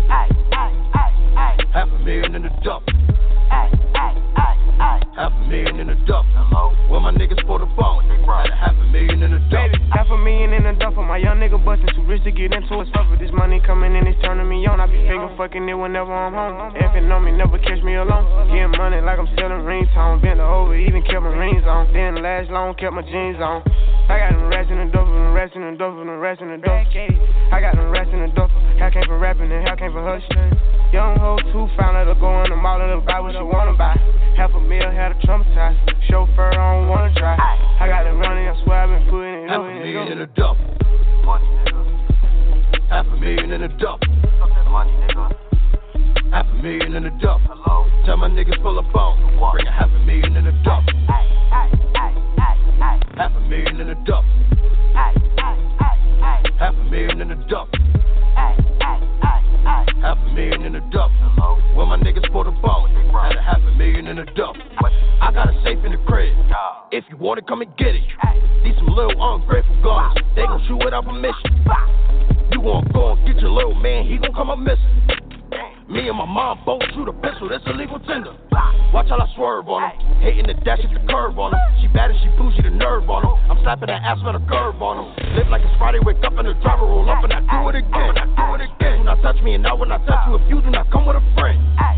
Half a million in a duffel. Half a million in a duffel. Well, my niggas for the phone. Had a half a million in a duffel. Half a million in a duffel. My young nigga bustin' too rich to get into a suffer. This money coming in, it's turning me on. I be finger fucking it whenever I'm home. If it know me, never catch me alone. Getting money like I'm selling ringtone. Bent over, even kept my rings on. Didn't last long, kept my jeans on. I got them rats in the duffel, them rats in the duffel, them rats in the duffel. I got them rats in the duffel. Hell came for rapping and hell came for hustling. Young hoe too, found her to go in the mall and buy what she wanna buy. Half a meal had a traumatized. Chauffeur, I don't wanna drive. I got it running, I swear I've been putting it Half a million in a duffel. Half a million in a duffel. Half a million in a duffel. Tell my niggas full of bone. Bring a half a million in a duffel. Half a million in a duffel. Half a million in a duffel. Half a million in a duffel. Well, my niggas for the bone. Had a half a million in a duffel. I got a safe in the crib. If you want it, come and get it. These some little ungrateful guns. They gon' shoot without permission. You gon' go and get your little man, he gon' come up missing. Me and my mom both shoot a pistol, that's a legal tender. Watch how I swerve on him. Hating the dash at the curve on him. She bad and she bougie, the nerve on him. I'm slapping that ass with a curve on him. Live like it's Friday, wake up in the driver, roll up and I do it again. I do it again. Do not touch me and now when I touch you, if you do not come with a friend.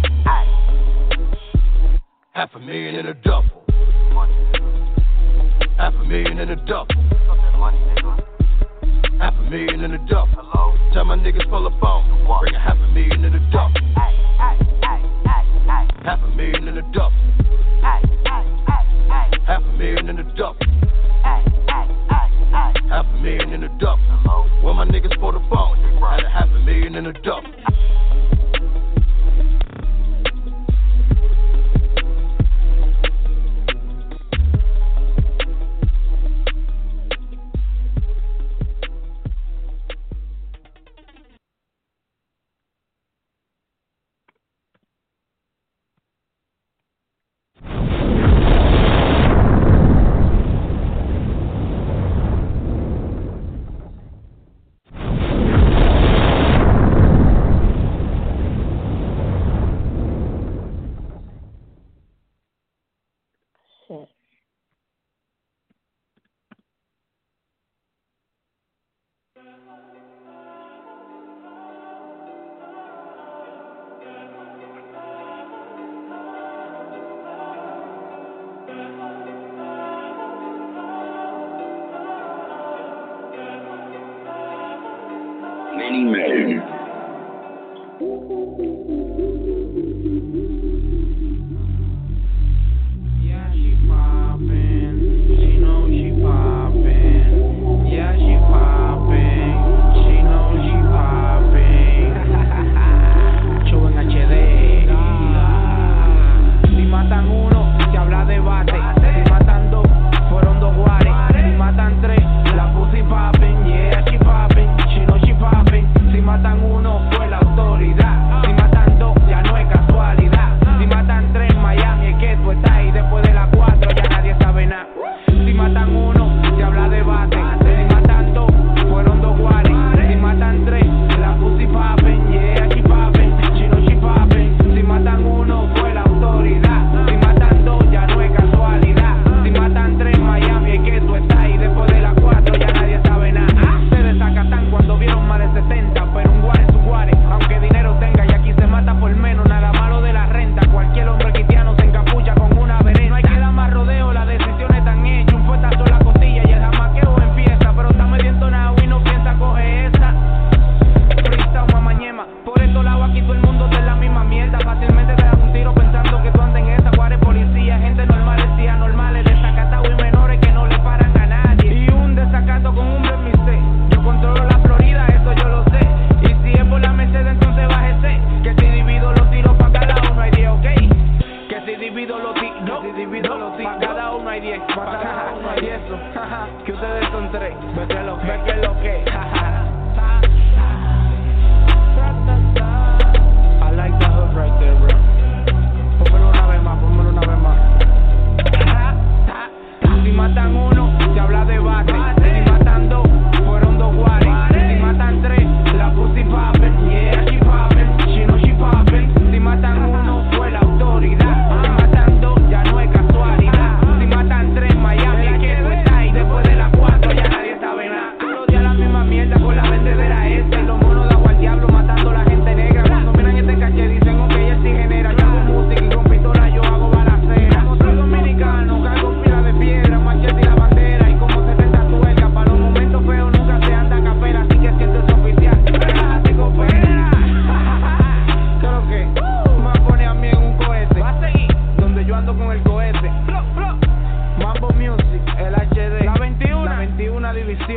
Half a million in a duffel. Half a million in a duffel. Half a million in a duffel. Tell my niggas full of phone. Bring a half a million in a duffel. Half a million in a duffel. Half a million in a duffel. Half a million in a duffel. Well, my niggas for the phone. Had a half a million in a duffel. Many men. Yeah, she poppin'. She know she poppin'. eso. Que ustedes son tres. Ve que lo, ve que lo que. I like that hook right there, bro. Pónmelo una vez más, pónmelo una vez más. Si matan uno, se habla de bate. Si matan dos, fueron dos guares. Si matan tres, la pussy poppin'. Yeah, she poppin', she know she poppin'. Si matan uno, fue la autoridad. Si matan dos, ya no es casualidad. Si matan tres, Miami, aquí tú estás. Y después de las cuatro, ya nadie sabe nada. Todos días la misma mierda con la vendedera esta. Y los monos de agua al diablo matando a la gente negra. Cuando miran este caché, dicen, ok, él sí genera. Yo hago música y con pistola yo hago balacera. No soy dominicano, cargo pila de piedra, machete y la bandera. Y como setenta tuercas, para los momentos feos nunca se anda a capela. Así que siento es oficial, te coopera. Creo que me pone a mí en un cohete. Va a seguir donde yo ando con el cohete. Mambo Music, el H D, la veintiuno, la veintiuna división.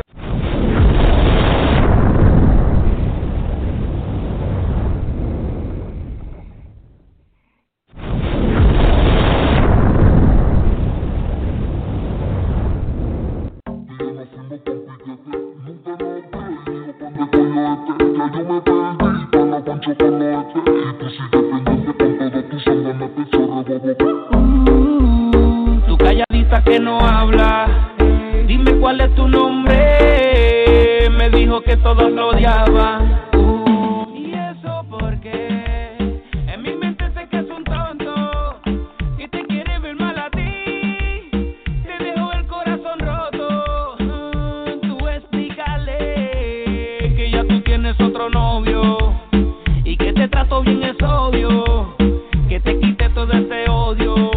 Tú calladita que no habla, dime cuál es tu nombre. Me dijo que todos lo odiaban. Uh, y eso porque en mi mente sé que es un tonto que te quiere ver mal a ti. Te dejó el corazón roto. Uh, tú explícale que ya tú tienes otro novio y que te trato bien, es obvio. Que te quite todo ese odio.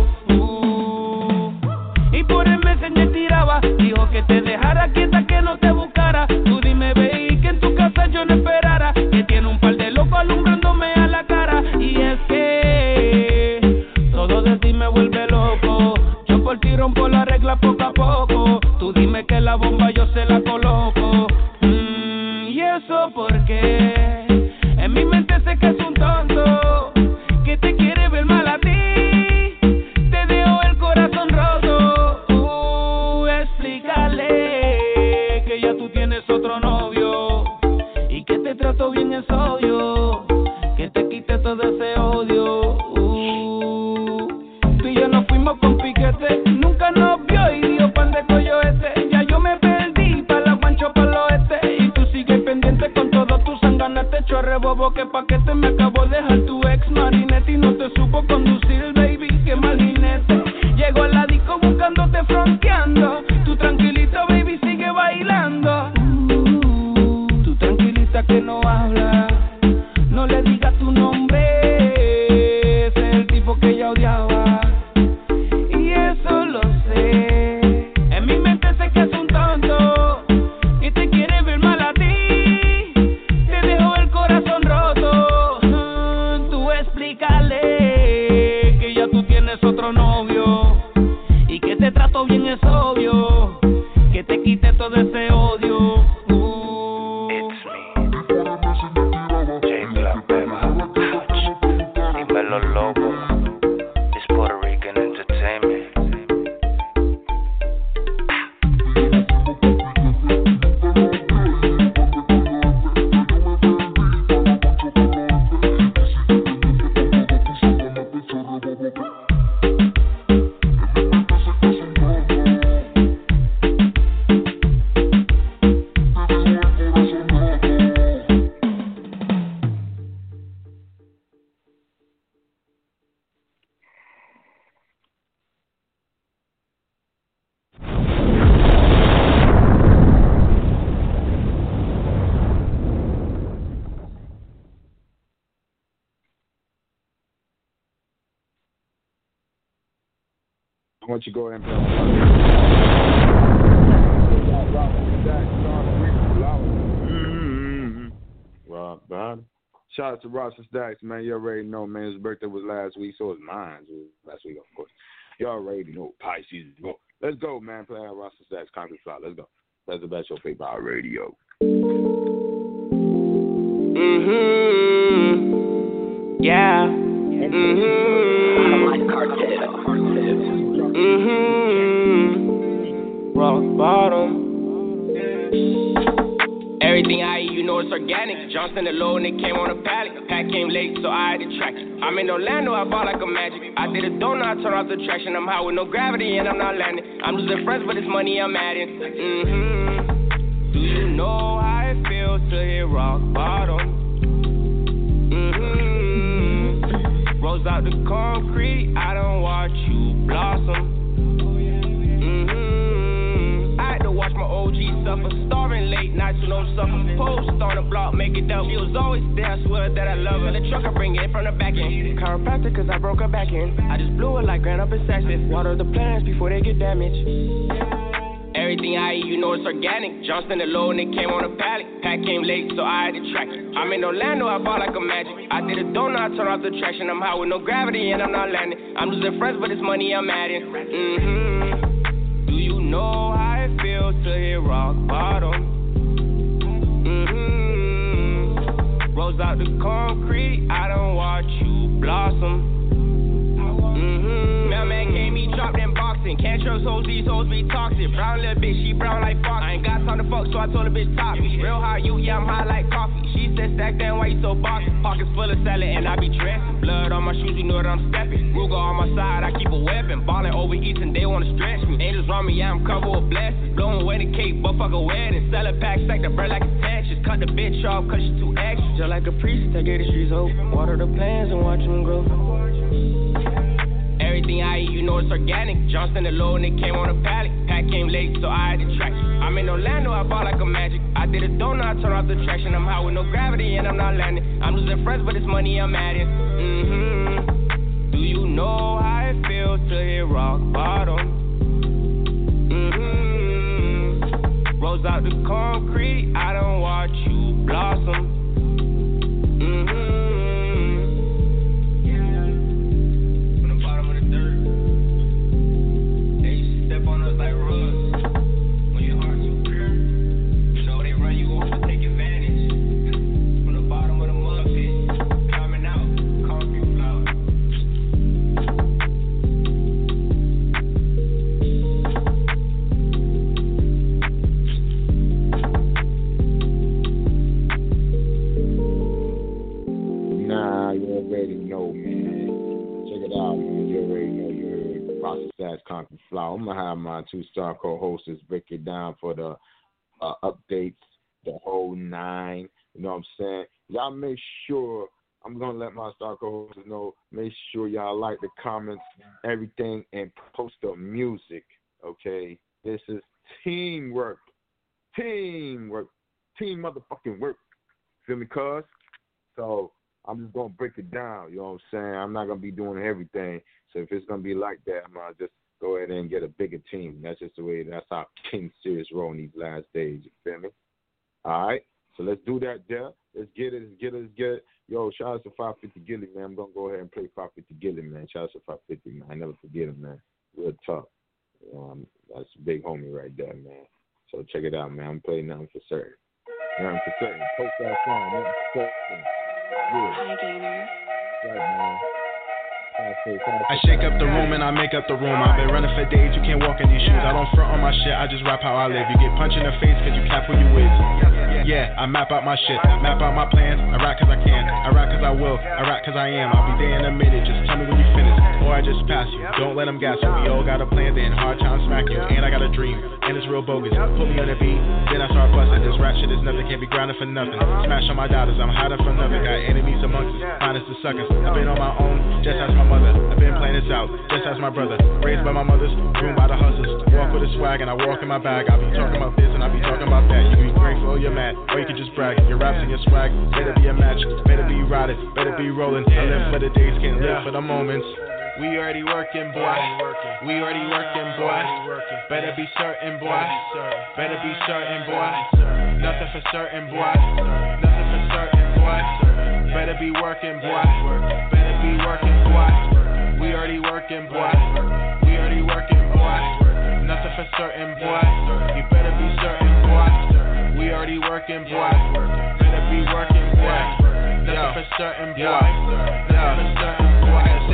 Uh, y por el Messenger tiraba, dijo que te dejara quieta, que no te buscara. Tú dime, baby, que en tu casa yo no esperara. Que tiene un par de locos alumbrándome a la cara. Y es que todo de ti me vuelve loco. Yo por ti rompo la regla poco a poco. Tú dime que la bomba yo se la coloco. Mm, y eso porque en mi mente sé que es un tonto que te quiere ver mal a ti. Te dejo el corazón roto. Uh, explícale que ya tú tienes otro novio y que te trato bien, es obvio. Que te quite todo ese odio. Uh, tú y yo nos fuimos con piquete, nunca nos vio y dio pan de coyote. Ya yo me perdí pa' la guancho pa' lo este. Y tú sigues pendiente con todo tu sanganate. Chorre bobo que paquete me acabo de dejar tu ex marinete. Y no te supo conducir, baby, que mal jinete. Llegó a la disco buscándote, fronteando. Tú tranquilito, baby, sigue bailando. Uh, tú tranquilita que no habla. No le digas tu nombre. Ese es el tipo que ella odiaba. Y eso lo sé. En mi mente sé que es un tonto y te quiere ver mal a ti. Te dejó el corazón roto. Uh, tú explícale que ya tú tienes otro novio y que te trato bien, es obvio. Que te quite todo ese odio. Uh. It's me, Jay Black, baby. Dímelo, loco. It's Puerto Rican Entertainment. Why don't you go ahead and play mm-hmm. Rock bottom. Shout out to Ross and Stacks, man. You already know, man. His birthday was last week, so was mine. It was last week, of course. You already know Pisces. Go. Let's go, man. Play out Ross and Stacks, Concrete Fly. Let's go. That's the best show played by radio. Mm-hmm. Yeah. Mm-hmm. Mm-hmm. Rock bottom. Everything I eat, you know it's organic. Johnson the low and it came on a pallet. Pack came late, so I had to track it. I'm in Orlando, I ball like a magic. I did a donut, I turned off the traction. I'm high with no gravity and I'm not landing. I'm losing friends, but it's money I'm adding. Mm-hmm. Do you know how it feels to hit rock bottom? Mm-hmm. Rolls out the concrete, I don't watch you blossom. Watch my O G suffer, starving late nights with no suffer. Post on the block, make it up. She was always there, I swear that I love her. The truck, I bring it from the back end. Chiropractor, cause I broke her back in. I just blew it like Grand Up in Saxon. Water the plants before they get damaged. Everything I eat, you know it's organic. Johnston the low and it came on a pallet. Pack came late, so I had to track it. I'm in Orlando, I ball like a magic. I did a donut, I turned off the traction. I'm high with no gravity and I'm not landing. I'm losing friends, but it's money I'm adding. Mm-hmm. Do you know how it feels to hit rock bottom? Mm-hmm. Rolls out the concrete, I don't watch you blossom. Mm-hmm. Mailman came, he dropped in boxing. Can't trust hoes, these hoes be toxic. Brown little bitch, she brown like Fox. I ain't got time to fuck, so I told a bitch top me. Real high, you, yeah, I'm high like coffee. She said stack down, why you so boxy? Pockets full of salad and I be dressing. Blood on my shoes, you know that I'm stepping. Ruger on my side, I keep a weapon. Ballin' overeats and they wanna stretch me. Angels around me, yeah, I'm covered with blessings. Blowing away the cake, but fuck a wedding. Sell a pack, stack the bread like it's Texas. Cut the bitch off, cause she too extra. Just like a priest, I gave the streets hope. Water the plants and watch them grow. Everything I eat, you know it's organic. Johnston the low and it came on a pallet. Pack came late, so I had to track it. I'm in Orlando, I ball like a magic. I did a donut, I turned off the traction. I'm high with no gravity and I'm not landing. I'm losing friends, but it's money I'm adding. Mm-hmm. Do you know how it feels to hit rock bottom? Mm-hmm. Rolls out the concrete, I don't watch you blossom. I'm gonna have my two-star co-hosts break it down for the uh, updates, the whole nine. You know what I'm saying? Y'all make sure, I'm gonna let my star co-hosts know, make sure y'all like the comments, everything, and post the music, okay? This is teamwork. Teamwork. Team motherfucking work. Feel me, cuz? So I'm just gonna break it down, you know what I'm saying? I'm not gonna be doing everything. So if it's gonna be like that, I'm gonna just go ahead and get a bigger team. That's just the way, that's how King Serious roll in these last days. You feel me? All right. So let's do that there. Let's get it. Let's get it. Let's get it. Yo, shout out to five fifty Gilly, man. I'm going to go ahead and play five fifty Gilly, man. Shout out to five fifty, man. I never forget him, man. Real tough. Um, that's a big homie right there, man. So check it out, man. I'm playing nothing for certain. Nothing for certain. Post that song. Nothing for certain. Yeah. Hi, Gator. Right, man. I shake up the room and I make up the room. I've been running for days, you can't walk in these shoes. I don't front on my shit, I just rap how I live. You get punched in the face cause you cap who you with. Yeah, I map out my shit, map out my plans. I rap cause I can, I rap cause I will, I rap cause I am. I'll be there in a minute, just tell me when you finish, or I just pass you. Don't let them gas you, we all got a plan, then hard time smack you. And I got a dream, and it's real bogus. Put me on a beat, then I start busting. This rap shit is nothing, can't be grinding for nothing. Smash on my daughters, I'm hiding from nothing. Got enemies amongst us, minus the suckers. I've been on my own, just as my mother. I've been playing this out, just as my brother. Raised by my mothers, groomed by the hustlers. Walk with a swag and I walk in my bag. I be talking about this and I be talking about that. You can be grateful or you're mad, or you can just brag. Your raps and your swag, better be a match, better be riding, better be rolling. I live for the days, can't live for the moments. We already working, boy. We already working, boy. Better be certain, boy. Better be certain, boy. Nothing for certain, boy. Nothing for certain, boy. Better be working, boy. Better be working, boy. We already working, boy. We already working, boy. Nothing for certain, boy. You better be certain, boy. We already working, boy. Better be working, boy. Nothing for certain, boy. Nothing for certain, boy. I got a city in the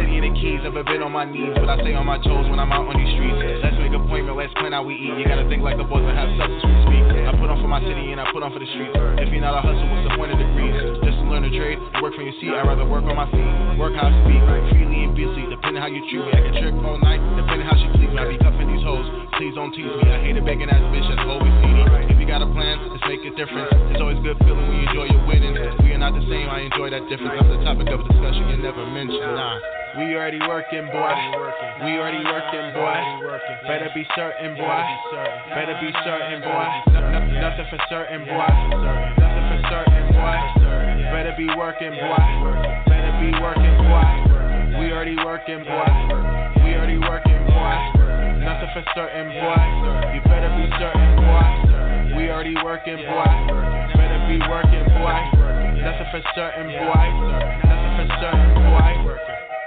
keys, never been on my knees, but I stay on my toes when I'm out on these streets. Let's make an appointment, let's plan how we eat. You gotta think like the boys that have substance we speak. I put on for my city and I put on for the streets. If you're not a hustle, what's the point of degrees? Just to learn a trade, work from your seat. I'd rather work on my feet, work how I speak, freely and busy, depending how you treat me. I can trick all night, depending how she please me. I be cuffing these hoes, please don't tease me. I hate a begging ass bitch that's always needy. If you got a plan, let's make a difference. It's always good feeling when you enjoy your winnings. We are not the same, I enjoy that difference. I'm the topic of discussion you never mentioned. Nah, we already working, boy. We already working, boy. Better be certain, boy. Better be certain, boy. Nothing for certain, boy. Nothing for certain, boy. Better be working, boy. Better be working, boy. We already working, boy. We already working, boy. Nothing for certain, boy. You better be certain, boy. We already working, boy. Better be working, boy. Nothing for certain, boy. Nothing for certain, boy.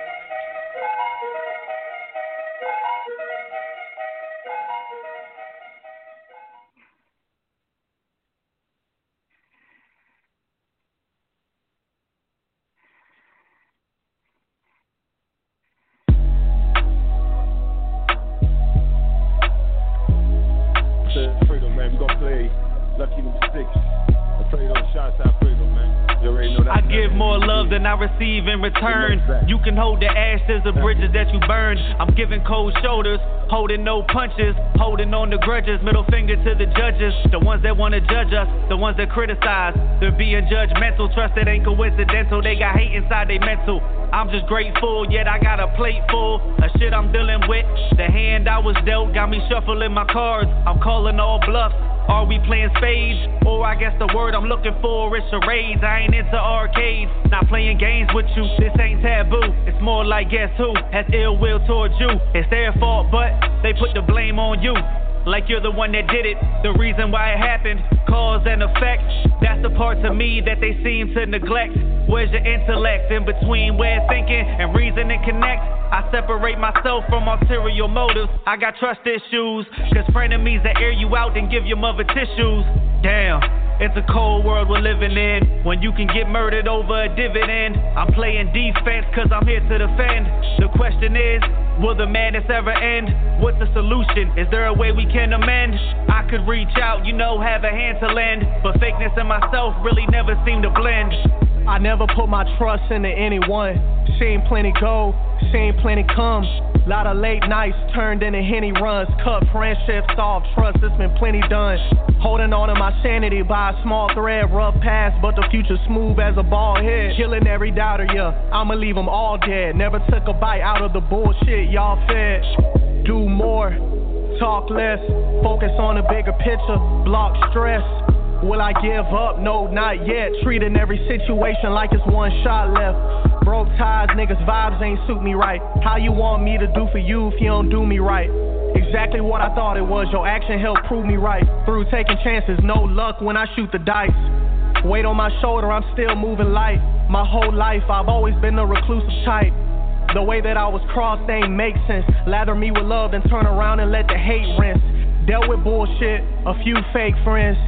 Freedom, man. We gonna play Lucky Number Six. I play those shots out, Freedom, man. You already know that. I give more love than I receive in return. You can hold the ashes of bridges that you burned. I'm giving cold shoulders, holding no punches, holding on to grudges. Middle finger to the judges, the ones that wanna judge us, the ones that criticize. They're being judgmental, trust it ain't coincidental. They got hate inside they mental. I'm just grateful, yet I got a plate full of shit I'm dealing with. The hand I was dealt got me shuffling my cards. I'm calling all bluffs. Are we playing spades? Or I guess the word I'm looking for is charades. I ain't into arcades, not playing games with you. This ain't taboo, it's more like guess who has ill will towards you. It's their fault, but they put the blame on you. Like you're the one that did it, the reason why it happened, cause and effect. That's the parts of me that they seem to neglect. Where's your intellect? In between where thinking and reasoning connect, I separate myself from ulterior motives. I got trust issues, cause frenemies that air you out and give your mother tissues. Damn, it's a cold world we're living in, when you can get murdered over a dividend. I'm playing defense cause I'm here to defend. The question is, will the madness ever end? What's the solution? Is there a way we can amend? I could reach out, you know, have a hand to lend, but fakeness and myself really never seem to blend. I never put my trust into anyone. Seen plenty go, seen plenty come. Lot of late nights turned into Henny runs. Cut friendships off, trust, it's been plenty done. Holding on to my sanity by a small thread. Rough past, but the future smooth as a bald head. Killing every doubter, yeah, I'ma leave them all dead. Never took a bite out of the bullshit y'all fed. Do more, talk less, focus on the bigger picture, block stress. Will I give up? No, not yet. Treating every situation like it's one shot left. Broke ties, niggas vibes ain't suit me right. How you want me to do for you if you don't do me right? Exactly what I thought it was. Your action helped prove me right. Through taking chances, no luck when I shoot the dice. Weight on my shoulder, I'm still moving light. My whole life, I've always been the reclusive type. The way that I was crossed ain't make sense. Lather me with love, then turn around and let the hate rinse. Dealt with bullshit, a few fake friends.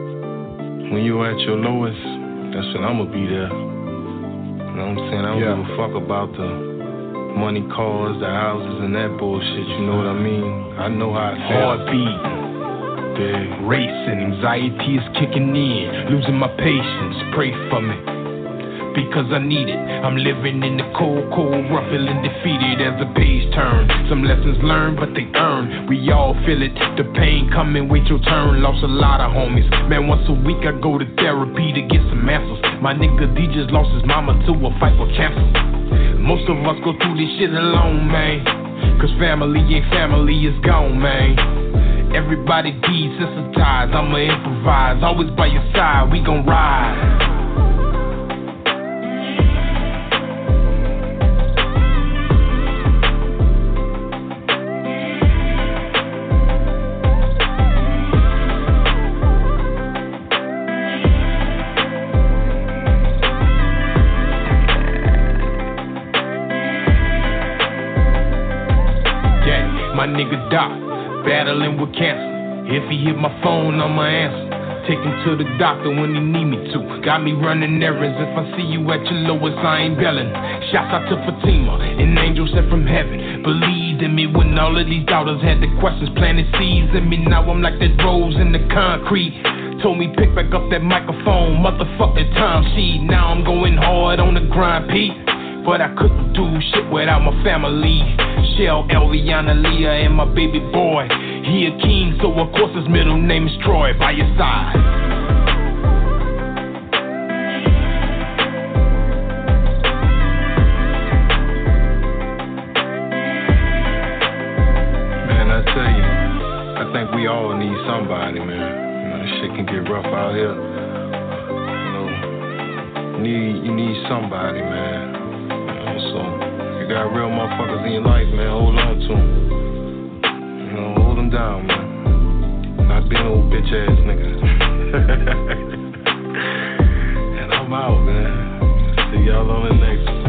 When you at your lowest, that's when I'ma be there. You know what I'm saying? I don't yeah. give a fuck about the money, cars, the houses, and that bullshit. You know what I mean? I know how it feels. Heartbeat, the race and anxiety is kicking in. Losing my patience, pray for me, because I need it. I'm living in the cold, cold, rough, feeling defeated as the page turn. Some lessons learned, but they earn. We all feel it. The pain coming, wait your turn. Lost a lot of homies. Man, once a week I go to therapy to get some answers. My nigga D just lost his mama to a fight for cancer. Most of us go through this shit alone, man. Cause family ain't family, it's gone, man. Everybody desensitized, I'ma improvise. Always by your side, we gon' ride. Nigga Doc, battling with cancer. If he hit my phone, I'ma answer. Take him to the doctor when he need me to. Got me running errands. If I see you at your lowest, I ain't belling. Shouts out to Fatima, an angel sent from heaven. Believed in me when all of these doubters had the questions, planted seeds in me. Now I'm like that rose in the concrete. Told me pick back up that microphone, motherfucking time sheet. Now I'm going hard on the grind, Pete. But I couldn't do shit without my family. Shell, Elviana, Leah, and my baby boy. He a king, so of course his middle name is Troy. By your side. Man, I tell you, I think we all need somebody, man. You know, this shit can get rough out here. You know, need you need somebody, man. So, you got real motherfuckers in your life, man, hold on to them. You know, hold them down, man. Not being old bitch ass nigga. And I'm out, man. See y'all on the next one.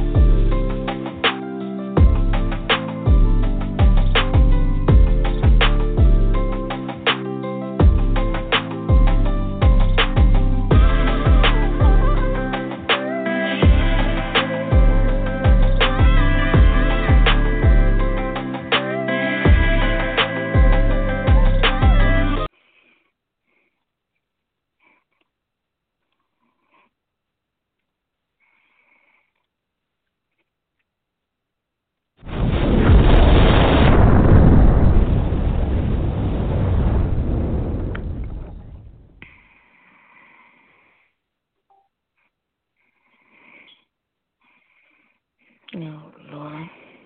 Oh, Lord.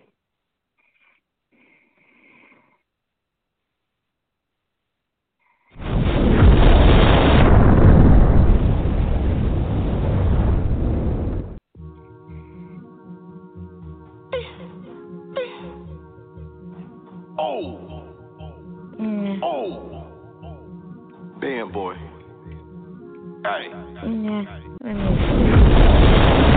Oh. Mm. Oh. Damn, boy. Hey. Yeah. Let me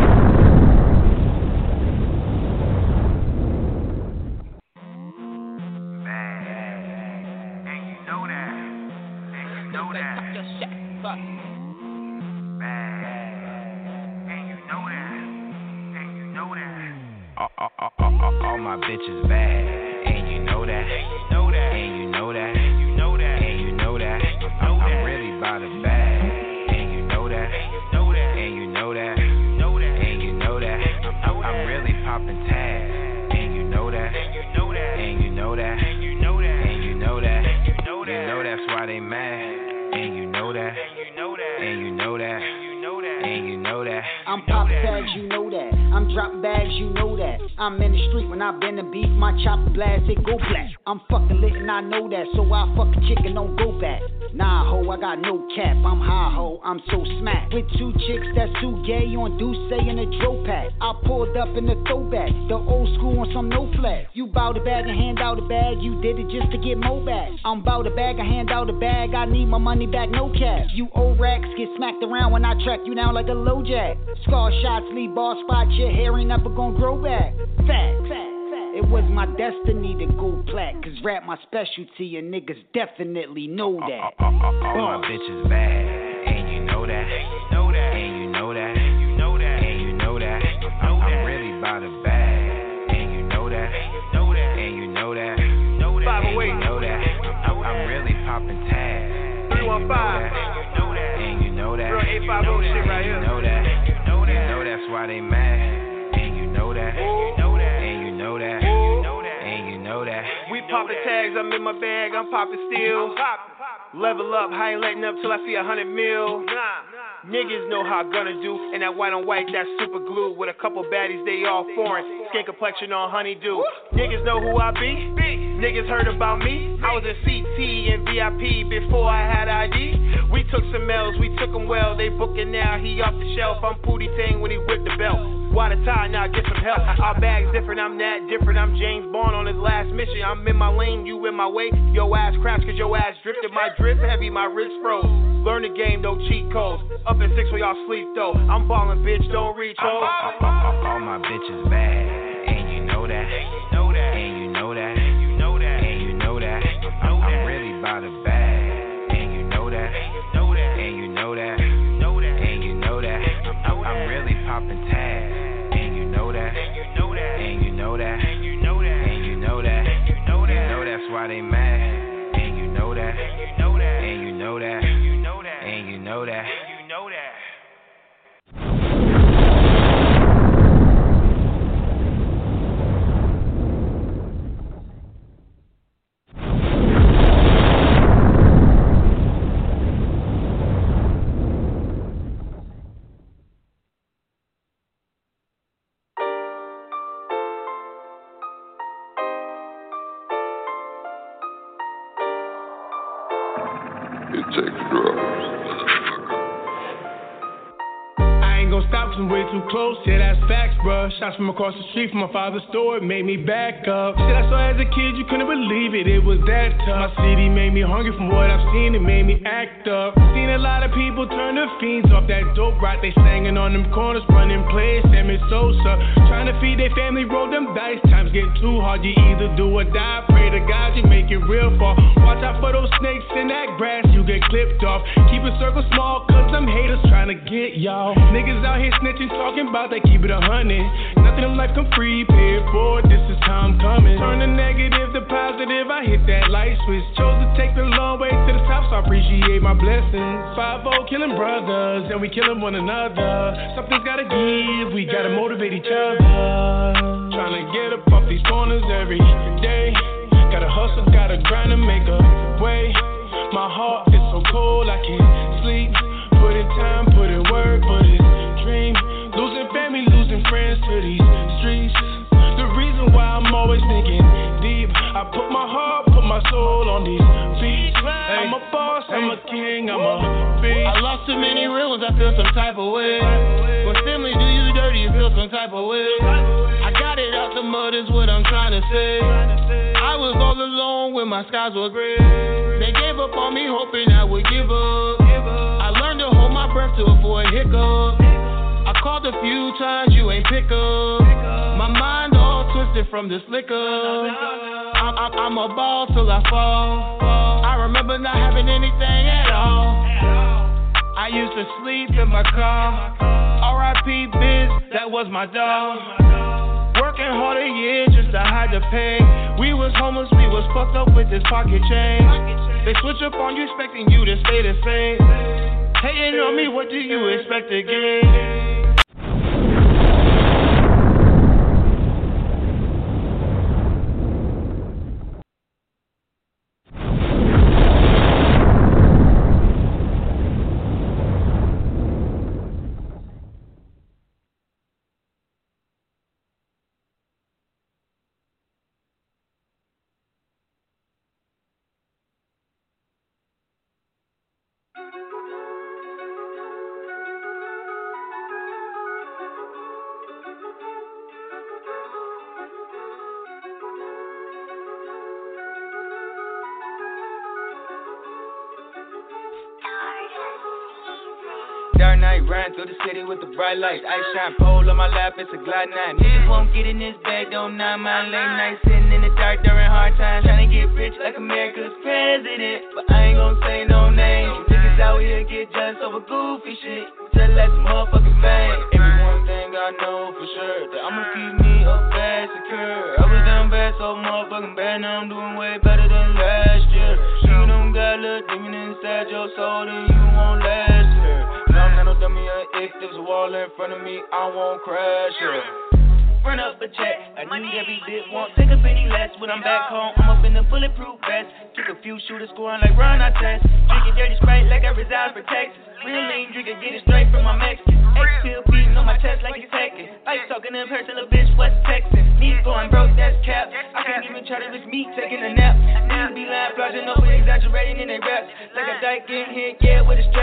All, all, all, all, all my bitches bad, and you know that, and you know that, and you know that, and you know that, I'm, I'm really about it bad, and you know that, and you know that, and you know that, I'm, I'm really popping tags, and you know that, and you know that, and you know that, and you know that, you know that's why they mad, and you know that, and you know that, and you know that, and you know that. I'm popping tags, you know that. I'm dropping bags, you know that. I'm in the street when I been to beef, my chopper blast, it go black. I'm fucking lit and I know that, so I fuck a chick and don't go back. Nah, ho, I got no cap, I'm high, ho, I'm so smacked. With two chicks that's too gay on Douce and a dro pack. I pulled up in the throwback, the old school on some no flat. You bout a bag and hand out a bag, you did it just to get more back. I'm bout a bag and hand out a bag, I need my money back, no cash. You old racks get smacked around when I track you down like a low jack. Scar shots leave ball spots, your hair ain't never gonna grow back. Fact, fact. It was my destiny to go plat, cause rap my specialty and niggas definitely know that. All, all, all, all my bitches bad, and you know that, and you know that, and you know that, and you know that, I'm, I'm really about it bad, and you know that, and you know that, and you know that, I'm, I'm really popping tags, three one five, and you know that, and you know that, and you know that, you know that's why they mad, and you know that, and you know that, and you know that. We poppin' tags, I'm in my bag, I'm poppin' still. Level up, I ain't letting up till I see a hundred mil. Niggas know how I'm gonna do, and that white on white, that's super glue. With a couple baddies, they all foreign. Skin complexion on honeydew. Niggas know who I be. Niggas heard about me. I was in C T and V I P before I had I D. We took some L's, we took them well. They booking now, he off the shelf. I'm Pootie Tang when he whipped the belt. Water tie, now get some help. Our bag's different, I'm that different. I'm James Bond on his last mission. I'm in my lane, you in my way. Yo ass craps cause your ass drifted. My drip heavy, my wrist froze. Learn the game, no cheat codes. Up at six where y'all sleep though. I'm ballin', bitch, don't reach ho. All, all, all my bitches bad, and you know that, and you know that, and you know that, and you know that, and you know that. I'm, I'm really about it bad, and you know that, and you know that. and you know that, and you know that. I'm, I'm really popping tags, and you know that, and you know that, and you know that, and you know that. You know that's why they mad, and you know that, and you know that, and you know that, and you know that, and you know that. Way too close, yeah, that's facts, bruh. Shots from across the street from my father's store, it made me back up. Shit I saw as a kid, you couldn't believe it, it was that tough. My city made me hungry from what I've seen, it made me act up. Seen a lot of people turn to fiends off that dope rock. They singing on them corners, running plays, Sammy Sosa. Trying to feed their family, roll them dice. Times get too hard, you either do or die. Pray to God you make it real far. Watch out for those snakes in that grass, you get clipped off. Keep a circle small, cause some haters trying to get y'all. Niggas out here snitching, talking about they keep it a hundred. Nothing in life come free, paid for, this is how I'm coming. Turn the negative to positive, I hit that light switch. Chose to take the long way to the top, so I appreciate my blessings. five oh killing brothers, and we killing one another. Something's gotta give, we gotta motivate each other. Trying to get up off these corners every day. Gotta hustle, gotta grind to make a way. My heart is so cold, I can't sleep. Put in time, put in work, but it's dream. Losing family, losing friends to these streets. The reason why I'm always thinking deep. I put my heart, put my soul on these beats. Hey, I'm a boss, I'm a king, I'm a beast. I lost too many real ones, I feel some type of way. When family do you dirty, you feel some type of way. I got it out the mud is what I'm trying to say. I was all alone when my skies were gray. They gave up on me hoping I would give up. I learned to hold my breath to avoid hiccup. I called a few times, you ain't pick up. My mind all twisted from this liquor. I'm, I'm, I'm a ball till I fall. I remember not having anything at all. I used to sleep in my car. R I P Biz, that was my dog. Working hard a year just to hide the pain. We was homeless, we was fucked up with this pocket change. They switch up on you, expecting you to stay the same. Hating on me, what do you expect to gain? Dark night, riding through the city with the bright lights. Ice shine pole on my lap, it's a glide nine. Niggas won't get in this bag, don't mind my late night. Sitting in the dark during hard times, trying to get rich like America's president. But I ain't gon' say no names. Niggas out here get jealous over goofy shit. Tell that some motherfucking fame. Every one thing I know for sure, that I'ma keep me up bad, secure. I was down bad, so motherfucking bad, now I'm doing way better than last year. You don't got a little demon inside your soul, then you won't last here. I'm not no dummy, if there's a wall in front of me, I won't crash it. Run up a check, I need every bit, won't take a penny less. When I'm back home, I'm up in the bulletproof vest. Took a few shooters scoring like Ron Artest. Drinking dirty Sprite like I reside for Texas. Real lean drinking, get it straight from my Mexican. X-Pill beating on my chest like it's heckin'. Ice talking in person, little bitch, West Texas. Me going broke, that's cap. I can't even try to risk me taking a nap. Niggas be lying, flogging over, exaggerating in their raps. Like a dyke getting hit, yeah, with a strap.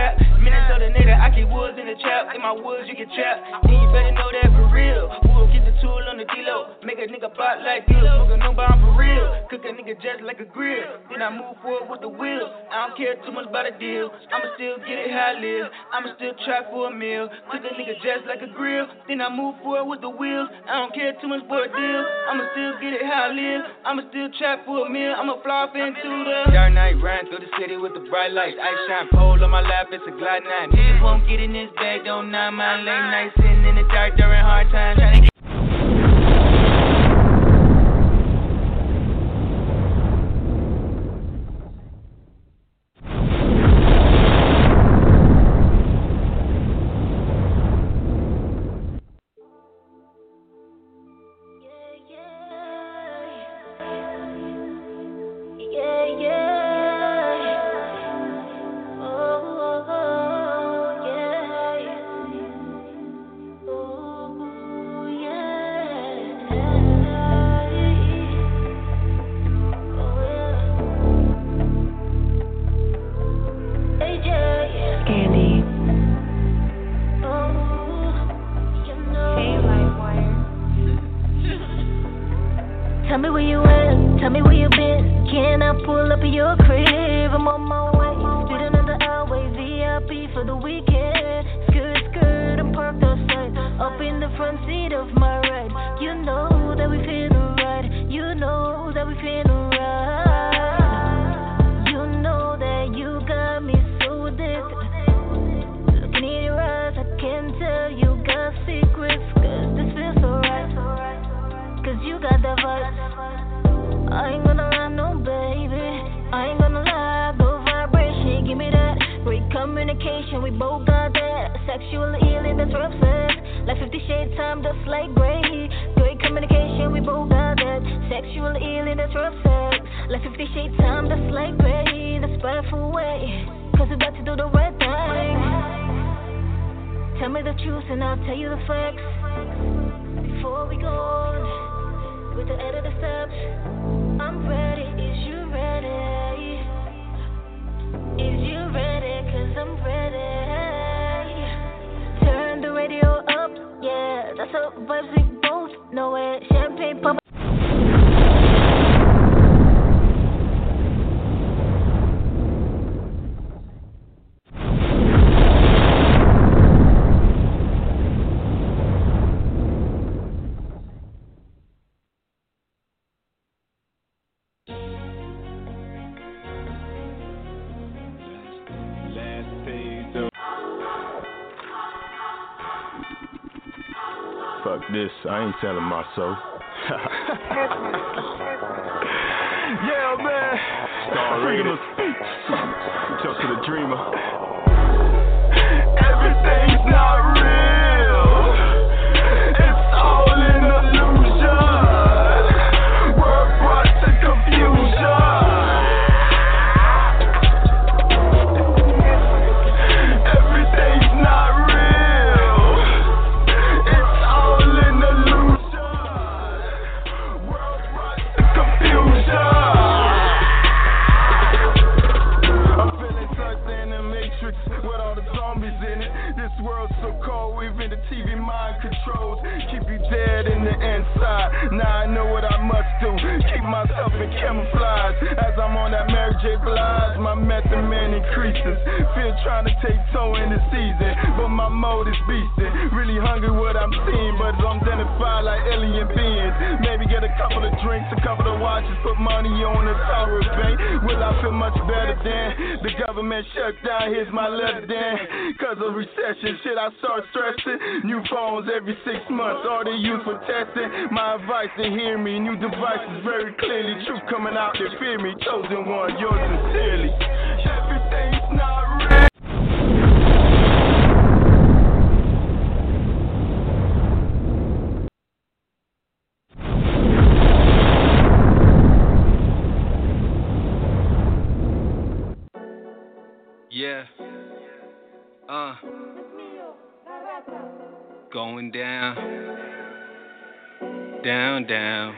Minnesota native, I keep woods in the trap. In my woods, you get trapped. And you better know that for real. We'll get the tool on the D-Lo. Make a nigga pop like D-Lo. Smoking no bomb for real. Cook a nigga just like a grill. Then I move forward with the wheel. I don't care too much about a deal. I'ma still get it how I live. I'ma still trap for a meal. Cook a nigga just like a grill. Then I move forward with the wheels. I don't care too much for a deal. I'ma still get it how I live. I'ma still trap for a meal. I'ma fly off into the dark night. Riding through the city with the bright lights. Ice shine pole on my lap. It's a Glide nine. Niggas won't get in this bag. Don't nine my late night sitting in the dark during hard times. Trying to get Tell me where you at, tell me where you been. Can I pull up at your crib? I'm on my way, speed another hour, V I P for the weekend. Skirt, skirt, I'm parked outside, up in the front seat of my ride. You know that we finna ride, you know that we finna ride. You know that you got me so addicted. Looking in your eyes, I can tell you got secrets. Cause this feels so right, cause you got that vibe. I ain't gonna lie, no baby. I ain't gonna lie, good vibration, give me that. Great communication, we both got that. Sexual healing, that's rough sex. Like fifty shades time, just like Grey. Great communication, we both got that. Sexual healing, that's rough sex. Like fifty shades time, just like Grey. The spiteful way, cause we about to do the right thing. Tell me the truth and I'll tell you the facts. Before we go on with the end of the steps, I'm ready, is you ready? Is you ready? Cause I'm ready. Turn the radio up, yeah, that's how vibes we both know it. Champagne pop. Fuck this, I ain't selling my soul. Yeah, man. Freedom of speech. Just to the dreamer. Everything's not real. It's all an illusion. We're brought to confusion. Everything's not real. It's all an illusion. We're brought to confusion. I'm feeling sucked in the matrix with all the zombies in it. This world's so cold, even the T V mind controls. Keep you dead in the inside. Now I know what I must do. Keep myself in camouflage. As I'm on that Mary J. Blige, my method man increases. Fear trying to take toe in the season, but my mode is beastin'. Really hungry what I'm seeing, but I'm identified like alien beings. Maybe get a couple of drinks, a couple of watches, put money on the Tower Bank. Will I feel much better than the government shut down? Here's my letter then. Cause of recession, shit, I start stressing. New phones every six months, all they use for testing. My advice to hear me, new devices very clearly. Truth coming out, they fear me. Chosen one, yours sincerely. Everything's not real. Yeah. Uh. Going down. Down, down.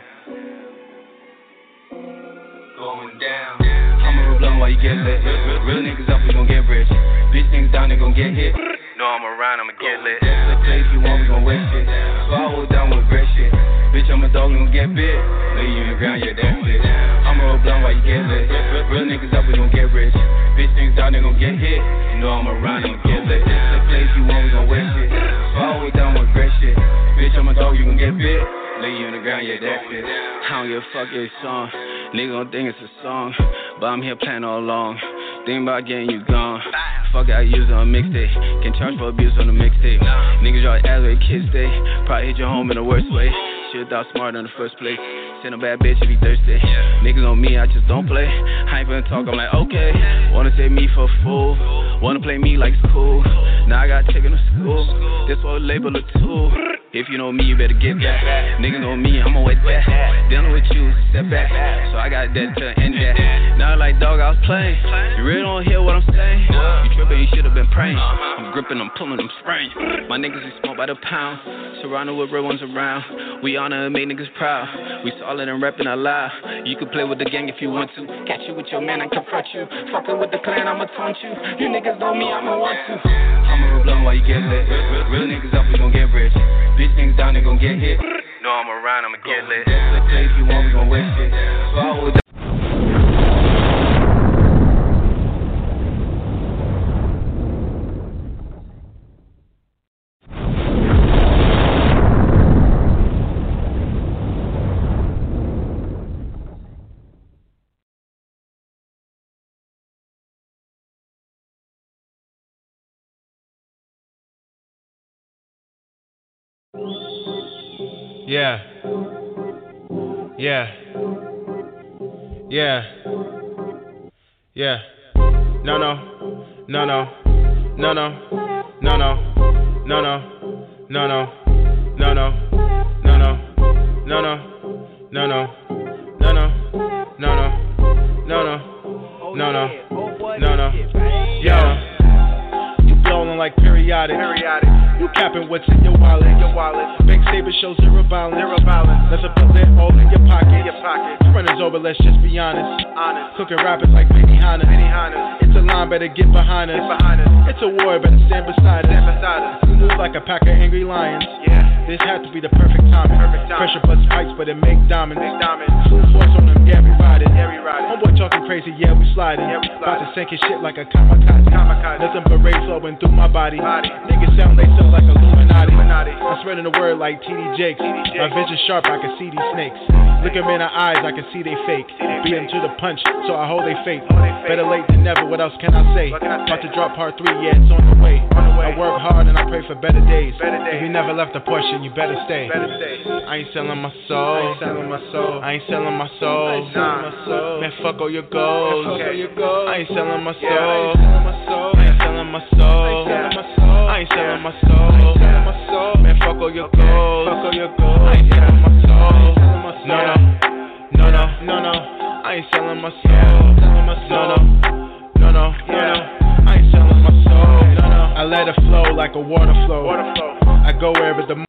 Going down. I'ma blow while you get lit. Real niggas up, we gon' get rich. Bitch niggas down, down, they gon' get hit. No, I'm around, I'ma get lit. The place you want, we gon' waste it. So I hold down with great shit. Bitch, I'm a dog, we gon' get big. Lay you in the ground, yeah, that's it. I'ma roll blunt while you get lit. Real niggas up, we gon' get rich. Bitch, niggas down, they gon' get hit. You know I'm around, I'ma get lit. The place you want, we gon' waste it. So I hold down with great shit. Bitch, I'm a dog, you gon' get big. Lay you in the ground, yeah, that's it. I don't give a fuck your song. Nigga gon' think it's a song. But I'm here playing all along. Think about getting you gone. Fuck it, I use it on mixtape. Can charge for abuse on the mixtape. Niggas y'all ass where kids stay. Probably hit your home in the worst way. Should've thought smarter in the first place. Send a bad bitch if you thirsty. Niggas on me, I just don't play. I ain't finna talk, I'm like, okay. Wanna say me for a fool. Wanna play me like it's cool. Now I got taken to school. This whole label a tool. If you know me, you better get that. Niggas know me, I'ma wet that. Dealing with you is a setback. So I got that to end that. Now like dog, I was playing. You really don't hear what I'm saying. You tripping, you should've been praying. I'm gripping, I'm pulling, I'm spraying. My niggas is smoked by the pound. Surrounded with real ones around. We honor and make niggas proud. We solid and reppin' out loud. You can play with the gang if you want to. Catch you with your man, I confront you. Fuckin' with the clan, I'ma taunt you. You niggas know me, I'ma want to. I'ma roll blunt while you get lit. Real niggas up, we gon' get rich. Bitch niggas down, they gon' get hit. No, I'm around, I'ma get lit. The place you want, we gon' waste it. So I hold Yeah. Yeah. Yeah. Yeah. No, no. No, no. No, no. No, no. No, no. No, no. No, no. No, no. No, no. No, no. No, no. No, no. No, no. No, no. No, no. Yo. You blowing like periodic. Periodic. You capping what's in your wallet. Your wallet. Big saber shows zero balance. Zero balance. Let's put it all in your pocket. Your pocket. Runners over. Let's just be honest. Honest. Cooking rappers like Benny Hanna. Benny Hanna. It's a line, better get behind us. Get behind us. It's a war, better stand beside us. Stand beside us. We move like a pack of angry lions. Yeah. This had to be the perfect timing. Perfect time. Pressure bust spikes, but it make diamonds. Make diamonds. Full force on them. Yeah, we riding. Yeah, we riding. Homeboy talking crazy. Yeah, we sliding. Yeah, we sliding. About to sink his shit like a kamikaze. Kamikaze. Nothing but rays flowing through my body. body. Niggas sound they sell like Illuminati. Illuminati. I'm spreading the word like T D Jakes. T D Jakes. My vision sharp, I can see these snakes. Look them in the eyes, I can see they fake. Beat them to the punch, so I hold they fate. Better late than never, what else can I say? About to drop part three, yeah, it's on the way. I work hard and I pray for better days. If you never left a portion, you better stay. I ain't selling my soul. I ain't selling my soul. I ain't selling my soul. Man, fuck all your goals. I ain't selling my soul. I ain't selling my soul. I ain't selling my soul. Man, fuck all your goals. I ain't selling my soul. No, no, no, no, no, no. I ain't selling my soul. No, no, no, no, no. I ain't selling my soul. I let it flow like a water flow. I go wherever the